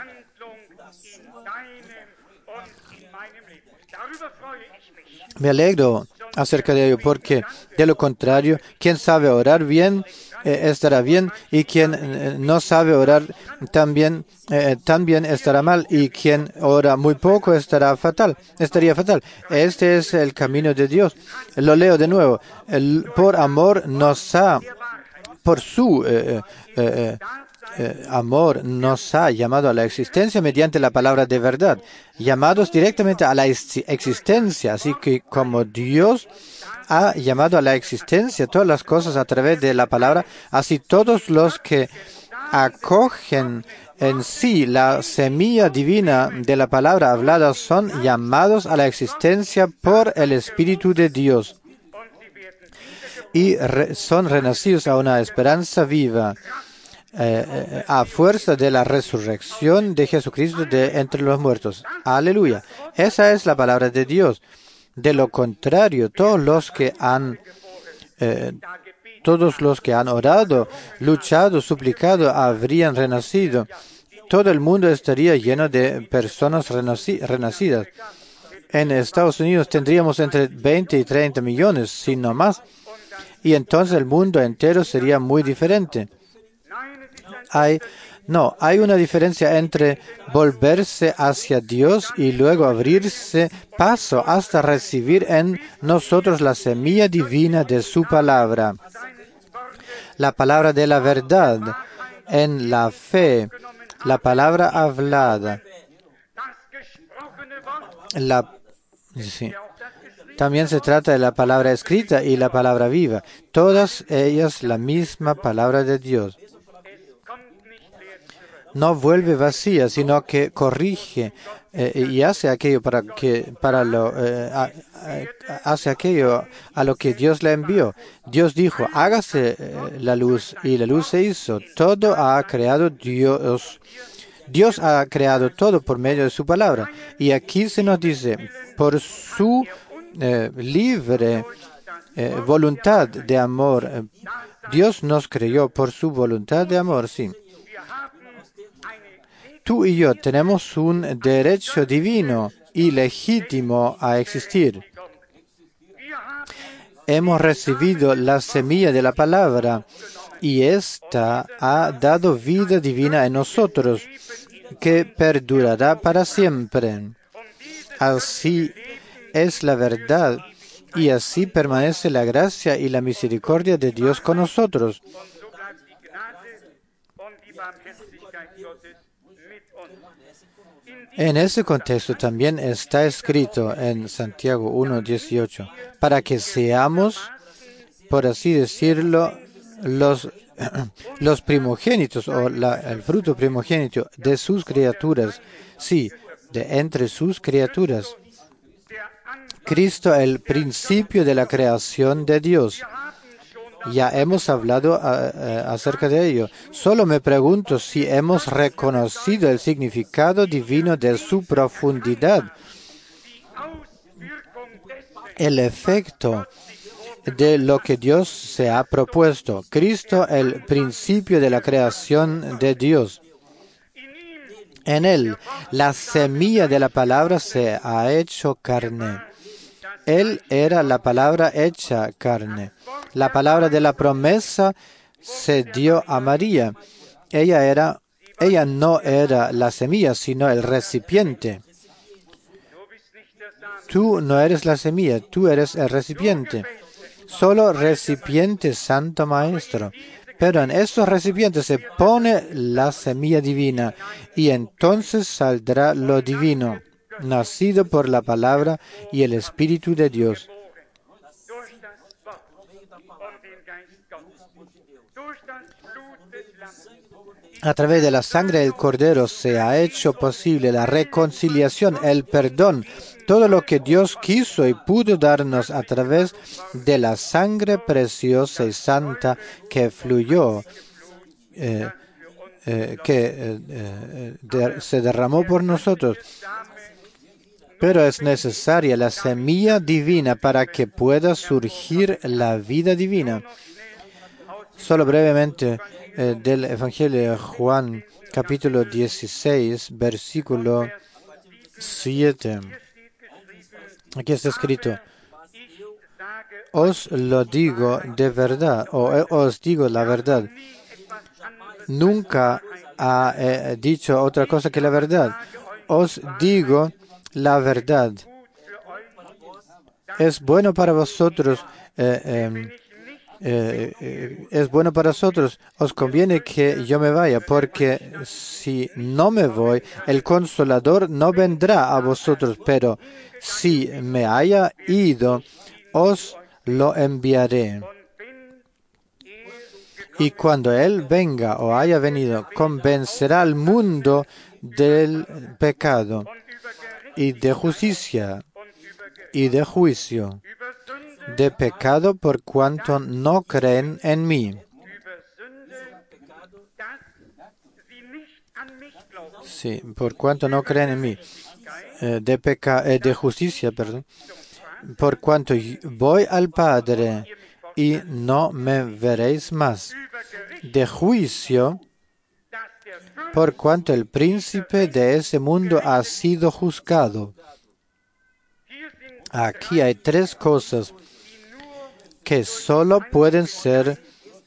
Me alegro acerca de ello, porque de lo contrario, quien sabe orar bien estará bien, y quien no sabe orar también estará mal, y quien ora muy poco estaría fatal. Este es el camino de Dios. Lo leo de nuevo. Por amor por su amor nos ha llamado a la existencia mediante la palabra de verdad, llamados directamente a la existencia, así que como Dios ha llamado a la existencia todas las cosas a través de la palabra, así todos los que acogen en sí la semilla divina de la palabra hablada son llamados a la existencia por el Espíritu de Dios y son renacidos a una esperanza viva a fuerza de la resurrección de Jesucristo de entre los muertos. Aleluya. Esa es la palabra de Dios. De lo contrario, todos los que han orado, luchado, suplicado, habrían renacido. Todo el mundo estaría lleno de personas renacidas. En Estados Unidos tendríamos entre 20 y 30 millones, si no más. Y entonces el mundo entero sería muy diferente. Hay una diferencia entre volverse hacia Dios y luego abrirse paso hasta recibir en nosotros la semilla divina de su palabra. La palabra de la verdad, en la fe, la palabra hablada, Sí. También se trata de la palabra escrita y la palabra viva, todas ellas la misma palabra de Dios. No vuelve vacía, sino que corrige y hace aquello hace aquello a lo que Dios le envió. Dios dijo, hágase la luz, y la luz se hizo. Todo ha creado Dios. Dios ha creado todo por medio de su palabra. Y aquí se nos dice, por su libre voluntad de amor. Dios nos creó por su voluntad de amor, sí. Tú y yo tenemos un derecho divino y legítimo a existir. Hemos recibido la semilla de la palabra y ésta ha dado vida divina en nosotros, que perdurará para siempre. Así es la verdad y así permanece la gracia y la misericordia de Dios con nosotros. En ese contexto también está escrito en Santiago 1:18, para que seamos, por así decirlo, los primogénitos o el fruto primogénito de sus criaturas. Sí, de entre sus criaturas. Cristo, el principio de la creación de Dios. Ya hemos hablado acerca de ello. Solo me pregunto si hemos reconocido el significado divino de su profundidad, el efecto de lo que Dios se ha propuesto. Cristo, el principio de la creación de Dios. En él, la semilla de la palabra se ha hecho carne. Él era la palabra hecha carne. La palabra de la promesa se dio a María. Ella no era la semilla, sino el recipiente. Tú no eres la semilla, tú eres el recipiente. Solo recipiente, Santo Maestro. Pero en estos recipientes se pone la semilla divina y entonces saldrá lo divino, nacido por la palabra y el Espíritu de Dios. A través de la sangre del Cordero se ha hecho posible la reconciliación, el perdón, todo lo que Dios quiso y pudo darnos a través de la sangre preciosa y santa que fluyó, se derramó por nosotros. Pero es necesaria la semilla divina para que pueda surgir la vida divina. Solo brevemente del Evangelio de Juan, capítulo 16, versículo 7. Aquí está escrito, os lo digo de verdad, o os digo la verdad. Nunca ha dicho otra cosa que la verdad. Os digo la verdad. Es bueno para vosotros. Es bueno para vosotros, os conviene que yo me vaya, porque si no me voy, el Consolador no vendrá a vosotros, pero si me haya ido, os lo enviaré. Y cuando Él venga o haya venido, convencerá al mundo del pecado y de justicia y de juicio. De pecado por cuanto no creen en mí. Sí, por cuanto no creen en mí. De justicia, perdón. Por cuanto voy al Padre y no me veréis más. De juicio, por cuanto el príncipe de ese mundo ha sido juzgado. Aquí hay tres cosas que solo pueden ser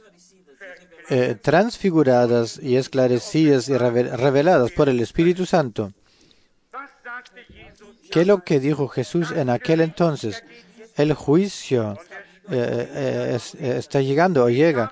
transfiguradas y esclarecidas y reveladas por el Espíritu Santo. ¿Qué es lo que dijo Jesús en aquel entonces? El juicio está llegando o llega.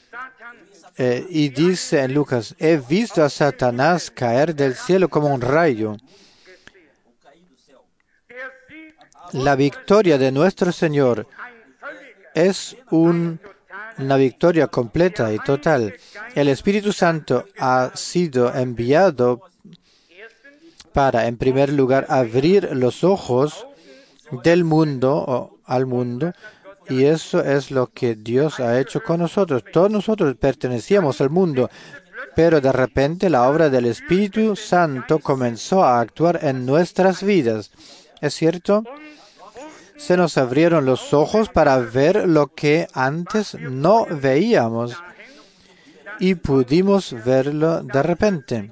Y dice en Lucas, he visto a Satanás caer del cielo como un rayo. La victoria de nuestro Señor es una victoria completa y total. El Espíritu Santo ha sido enviado para, en primer lugar, abrir los ojos del mundo o al mundo, y eso es lo que Dios ha hecho con nosotros. Todos nosotros pertenecíamos al mundo, pero de repente la obra del Espíritu Santo comenzó a actuar en nuestras vidas. ¿Es cierto? Se nos abrieron los ojos para ver lo que antes no veíamos y pudimos verlo de repente.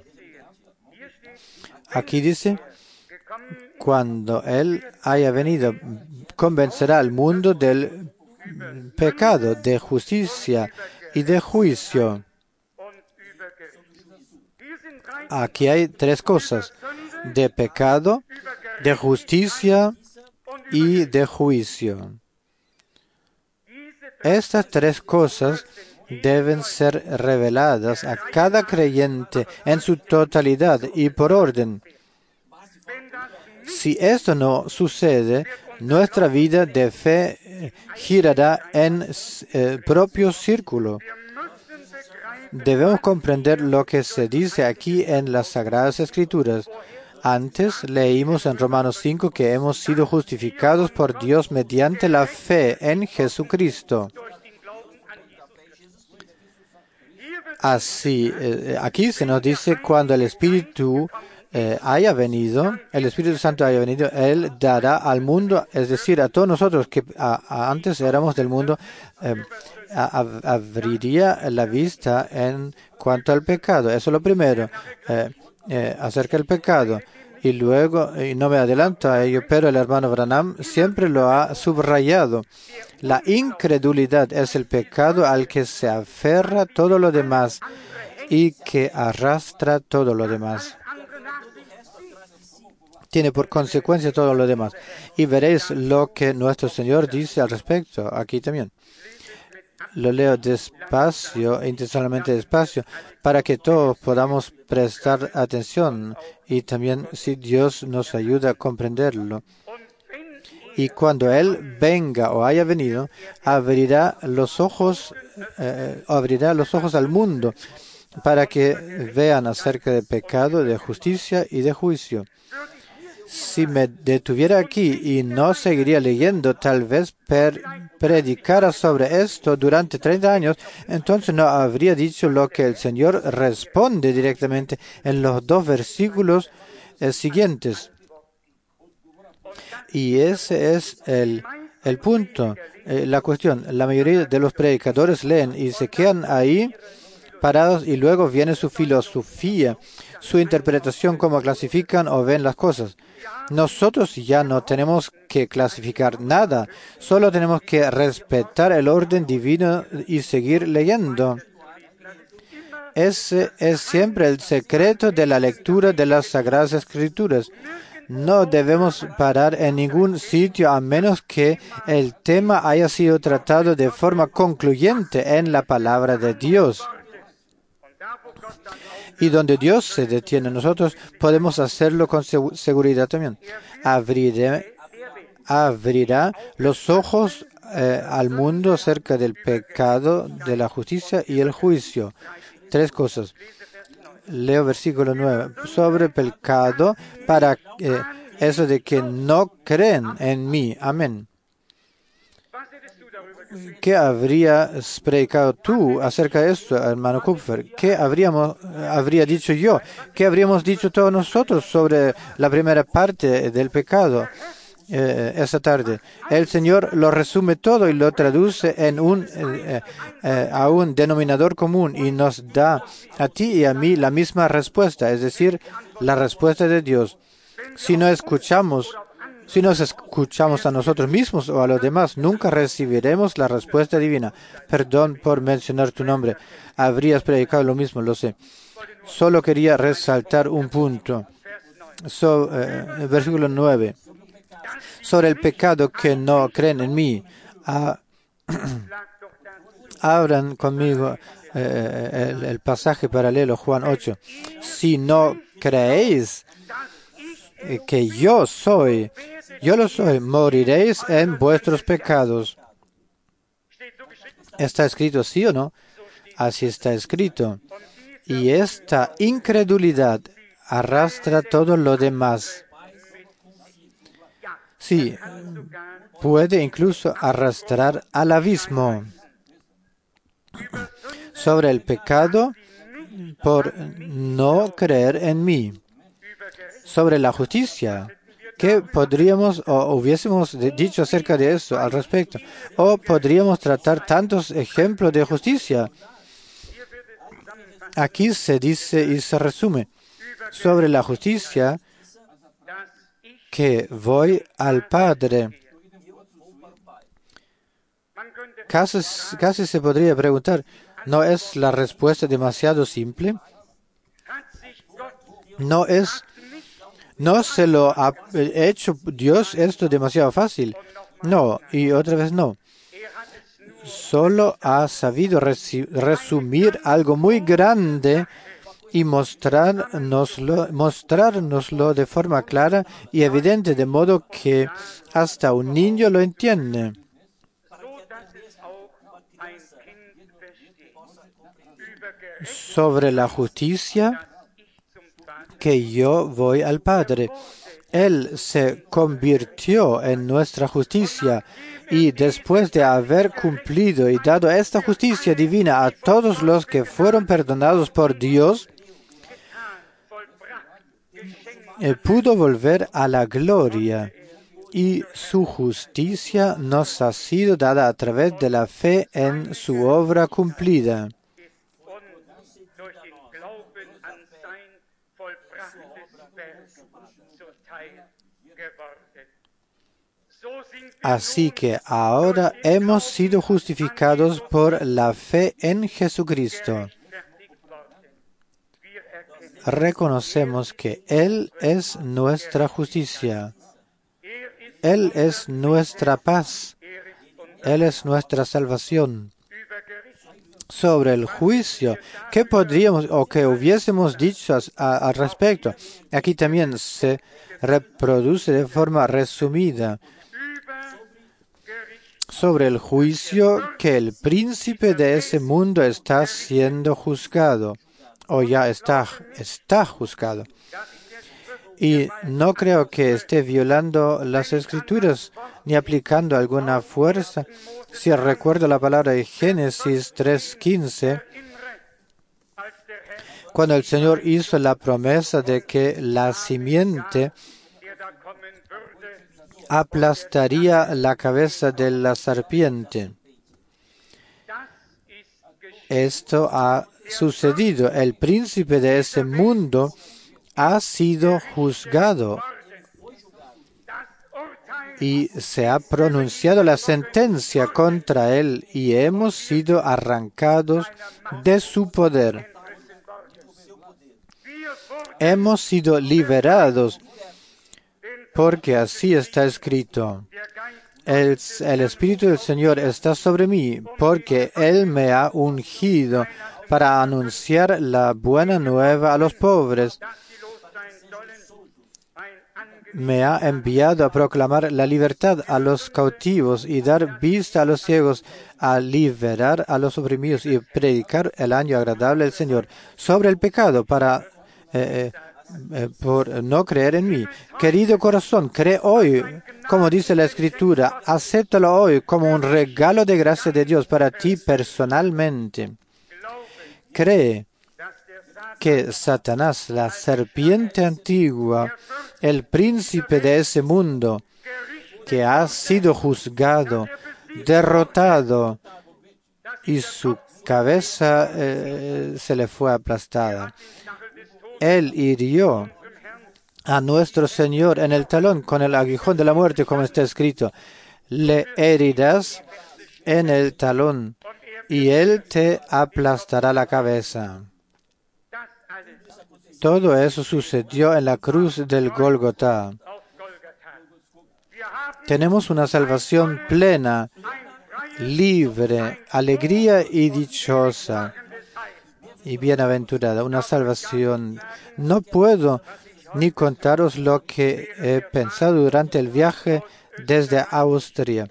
Aquí dice, cuando Él haya venido, convencerá al mundo del pecado, de justicia y de juicio. Aquí hay tres cosas: de pecado, de justicia y de juicio. Estas tres cosas deben ser reveladas a cada creyente en su totalidad y por orden. Si esto no sucede, nuestra vida de fe girará en propio círculo. Debemos comprender lo que se dice aquí en las Sagradas Escrituras. Antes leímos en Romanos 5 que hemos sido justificados por Dios mediante la fe en Jesucristo. Así, aquí se nos dice cuando el Espíritu haya venido, el Espíritu Santo haya venido, Él dará al mundo, es decir, a todos nosotros que antes éramos del mundo, abriría la vista en cuanto al pecado. Eso es lo primero, acerca del pecado. Y luego, y no me adelanto a ello, pero el hermano Branham siempre lo ha subrayado. La incredulidad es el pecado al que se aferra todo lo demás y que arrastra todo lo demás. Tiene por consecuencia todo lo demás. Y veréis lo que nuestro Señor dice al respecto aquí también. Lo leo despacio, intencionalmente despacio, para que todos podamos prestar atención y también si Dios nos ayuda a comprenderlo. Y cuando Él venga o haya venido, abrirá los ojos al mundo para que vean acerca del pecado, de justicia y de juicio. Si me detuviera aquí y no seguiría leyendo, tal vez predicara sobre esto durante 30 años, entonces no habría dicho lo que el Señor responde directamente en los dos versículos siguientes. Y ese es el punto, la cuestión. La mayoría de los predicadores leen y se quedan ahí parados y luego viene su filosofía, su interpretación, cómo clasifican o ven las cosas. Nosotros ya no tenemos que clasificar nada, solo tenemos que respetar el orden divino y seguir leyendo. Ese es siempre el secreto de la lectura de las Sagradas Escrituras. No debemos parar en ningún sitio a menos que el tema haya sido tratado de forma concluyente en la palabra de Dios. Y donde Dios se detiene, nosotros podemos hacerlo con seguridad también. Abrirá los ojos al mundo acerca del pecado, de la justicia y el juicio. Tres cosas. Leo versículo 9. Sobre pecado, para eso de que no creen en mí. Amén. ¿Qué habrías predicado tú acerca de esto, hermano Kupfer? ¿Qué habría dicho yo? ¿Qué habríamos dicho todos nosotros sobre la primera parte del pecado esta tarde? El Señor lo resume todo y lo traduce en a un denominador común y nos da a ti y a mí la misma respuesta, es decir, la respuesta de Dios. Si nos escuchamos a nosotros mismos o a los demás, nunca recibiremos la respuesta divina. Perdón por mencionar tu nombre. Habrías predicado lo mismo, lo sé. Solo quería resaltar un punto. Versículo 9. Sobre el pecado que no creen en mí. Abran conmigo el pasaje paralelo, Juan 8. Si no creéis que yo lo soy, moriréis en vuestros pecados. ¿Está escrito sí o no? Así está escrito. Y esta incredulidad arrastra todo lo demás. Sí, puede incluso arrastrar al abismo. Sobre el pecado por no creer en mí. Sobre la justicia. ¿Qué podríamos o hubiésemos dicho acerca de eso al respecto? O podríamos tratar tantos ejemplos de justicia. Aquí se dice y se resume sobre la justicia que voy al Padre. Casi se podría preguntar, ¿no es la respuesta demasiado simple? ¿No se lo ha hecho Dios esto demasiado fácil? No, y otra vez no. Solo ha sabido resumir algo muy grande y mostrárnoslo de forma clara y evidente, de modo que hasta un niño lo entiende. Sobre la justicia que yo voy al Padre. Él se convirtió en nuestra justicia y después de haber cumplido y dado esta justicia divina a todos los que fueron perdonados por Dios, pudo volver a la gloria y su justicia nos ha sido dada a través de la fe en su obra cumplida. Así que ahora hemos sido justificados por la fe en Jesucristo. Reconocemos que Él es nuestra justicia. Él es nuestra paz. Él es nuestra salvación. Sobre el juicio, ¿qué podríamos o qué hubiésemos dicho al respecto? Aquí también se reproduce de forma resumida. Sobre el juicio que el príncipe de ese mundo está siendo juzgado, o ya está juzgado. Y no creo que esté violando las Escrituras ni aplicando alguna fuerza. Si recuerdo la palabra de Génesis 3:15, cuando el Señor hizo la promesa de que la simiente aplastaría la cabeza de la serpiente. Esto ha sucedido. El príncipe de ese mundo ha sido juzgado y se ha pronunciado la sentencia contra él y hemos sido arrancados de su poder. Hemos sido liberados porque así está escrito. El Espíritu del Señor está sobre mí, porque Él me ha ungido para anunciar la buena nueva a los pobres. Me ha enviado a proclamar la libertad a los cautivos y dar vista a los ciegos, a liberar a los oprimidos y predicar el año agradable del Señor. Sobre el pecado, por no creer en mí. Querido corazón, cree hoy, como dice la Escritura, acéptalo hoy como un regalo de gracia de Dios para ti personalmente. Cree que Satanás, la serpiente antigua, el príncipe de ese mundo, que ha sido juzgado, derrotado, y su cabeza se le fue aplastada. Él hirió a nuestro Señor en el talón con el aguijón de la muerte, como está escrito. Le herirás en el talón y Él te aplastará la cabeza. Todo eso sucedió en la cruz del Gólgota. Tenemos una salvación plena, libre, alegría y dichosa y bienaventurada, una salvación. No puedo ni contaros lo que he pensado durante el viaje desde Austria.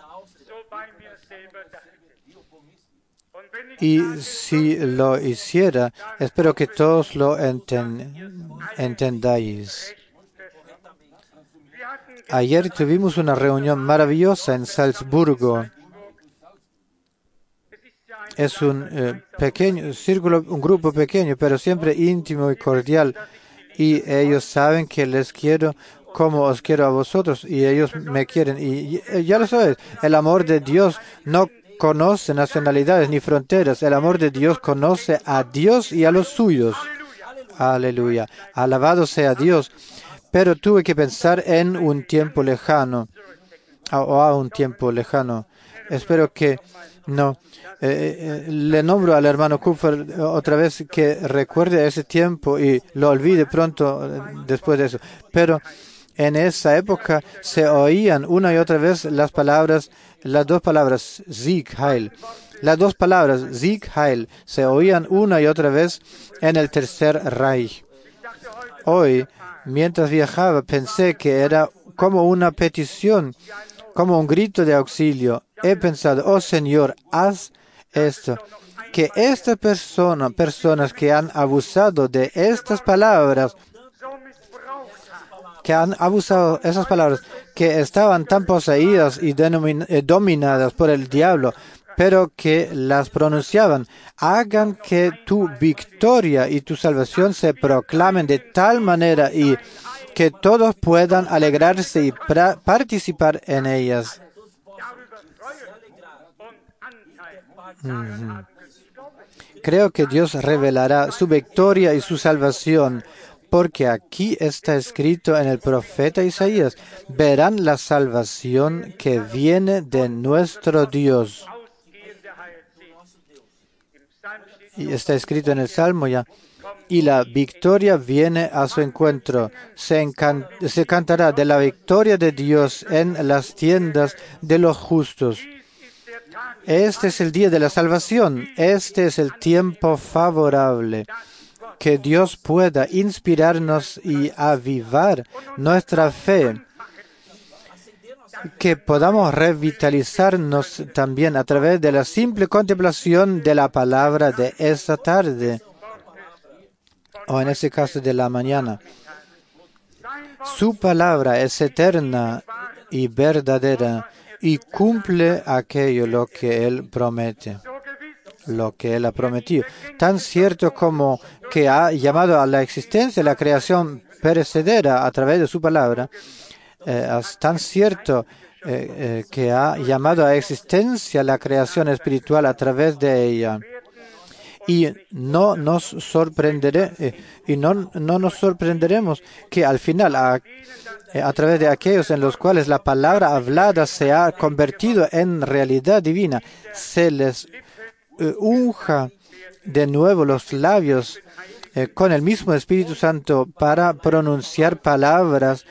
Y si lo hiciera, espero que todos lo entendáis. Ayer tuvimos una reunión maravillosa en Salzburgo. Es un pequeño círculo, un grupo pequeño, pero siempre íntimo y cordial. Y ellos saben que les quiero como os quiero a vosotros, y ellos me quieren. Y ya lo sabes, el amor de Dios no conoce nacionalidades ni fronteras. El amor de Dios conoce a Dios y a los suyos. Aleluya. Alabado sea Dios. Pero tuve que pensar en un tiempo lejano, o a un tiempo lejano. Espero que no. Le nombro al hermano Kupfer otra vez que recuerde ese tiempo y lo olvide pronto después de eso. Pero en esa época se oían una y otra vez las dos palabras Sieg, Heil. Las dos palabras Sieg, Heil se oían una y otra vez en el Tercer Reich. Hoy, mientras viajaba, pensé que era como una petición, como un grito de auxilio. He pensado, oh Señor, haz esto, que estas personas que han abusado de estas palabras, que estaban tan poseídas y dominadas por el diablo, pero que las pronunciaban, hagan que tu victoria y tu salvación se proclamen de tal manera y que todos puedan alegrarse y participar en ellas. Creo que Dios revelará su victoria y su salvación, porque aquí está escrito en el profeta Isaías, verán la salvación que viene de nuestro Dios. Y está escrito en el Salmo ya, y la victoria viene a su encuentro. Se cantará de la victoria de Dios en las tiendas de los justos. Este es el día de la salvación. Este es el tiempo favorable. Que Dios pueda inspirarnos y avivar nuestra fe. Que podamos revitalizarnos también a través de la simple contemplación de la palabra de esta tarde. O en ese caso de la mañana. Su palabra es eterna y verdadera. Y cumple aquello lo que Él promete, lo que Él ha prometido. Tan cierto como que ha llamado a la existencia la creación perecedera a través de su palabra, tan cierto que ha llamado a existencia la creación espiritual a través de ella. Y no nos sorprenderemos que al final, a través de aquellos en los cuales la palabra hablada se ha convertido en realidad divina, se les unja de nuevo los labios con el mismo Espíritu Santo para pronunciar palabras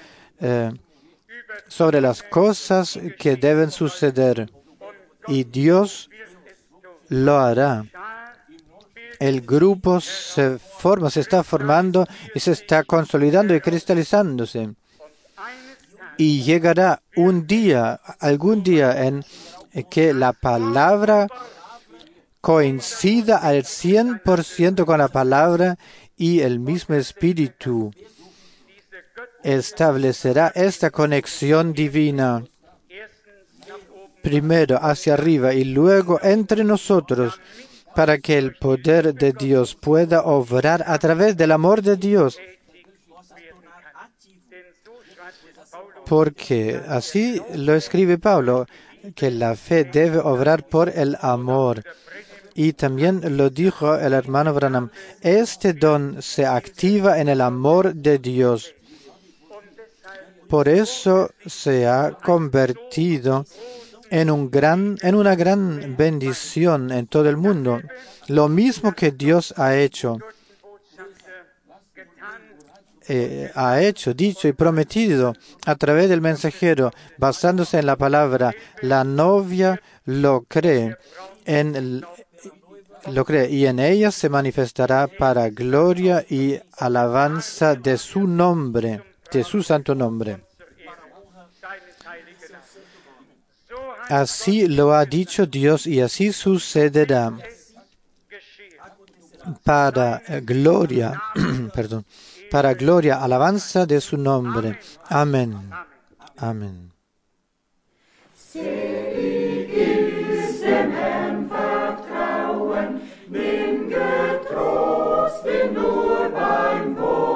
sobre las cosas que deben suceder. Y Dios lo hará. El grupo se está formando y se está consolidando y cristalizándose. Y llegará algún día en que la palabra coincida al 100% con la palabra y el mismo Espíritu establecerá esta conexión divina. Primero hacia arriba y luego entre nosotros, para que el poder de Dios pueda obrar a través del amor de Dios. Porque así lo escribe Pablo, que la fe debe obrar por el amor. Y también lo dijo el hermano Branham, este don se activa en el amor de Dios. Por eso se ha convertido en una gran bendición en todo el mundo. Lo mismo que Dios ha hecho, dicho y prometido a través del mensajero, basándose en la palabra. La novia lo cree lo cree, y en ella se manifestará para gloria y alabanza de su nombre, de su santo nombre. Así lo ha dicho Dios y así sucederá para gloria, perdón, para gloria, alabanza de su nombre. Amén. Amén. Selig ist dem Herrn vertrauen, bin getrost, bin nur beim Wort.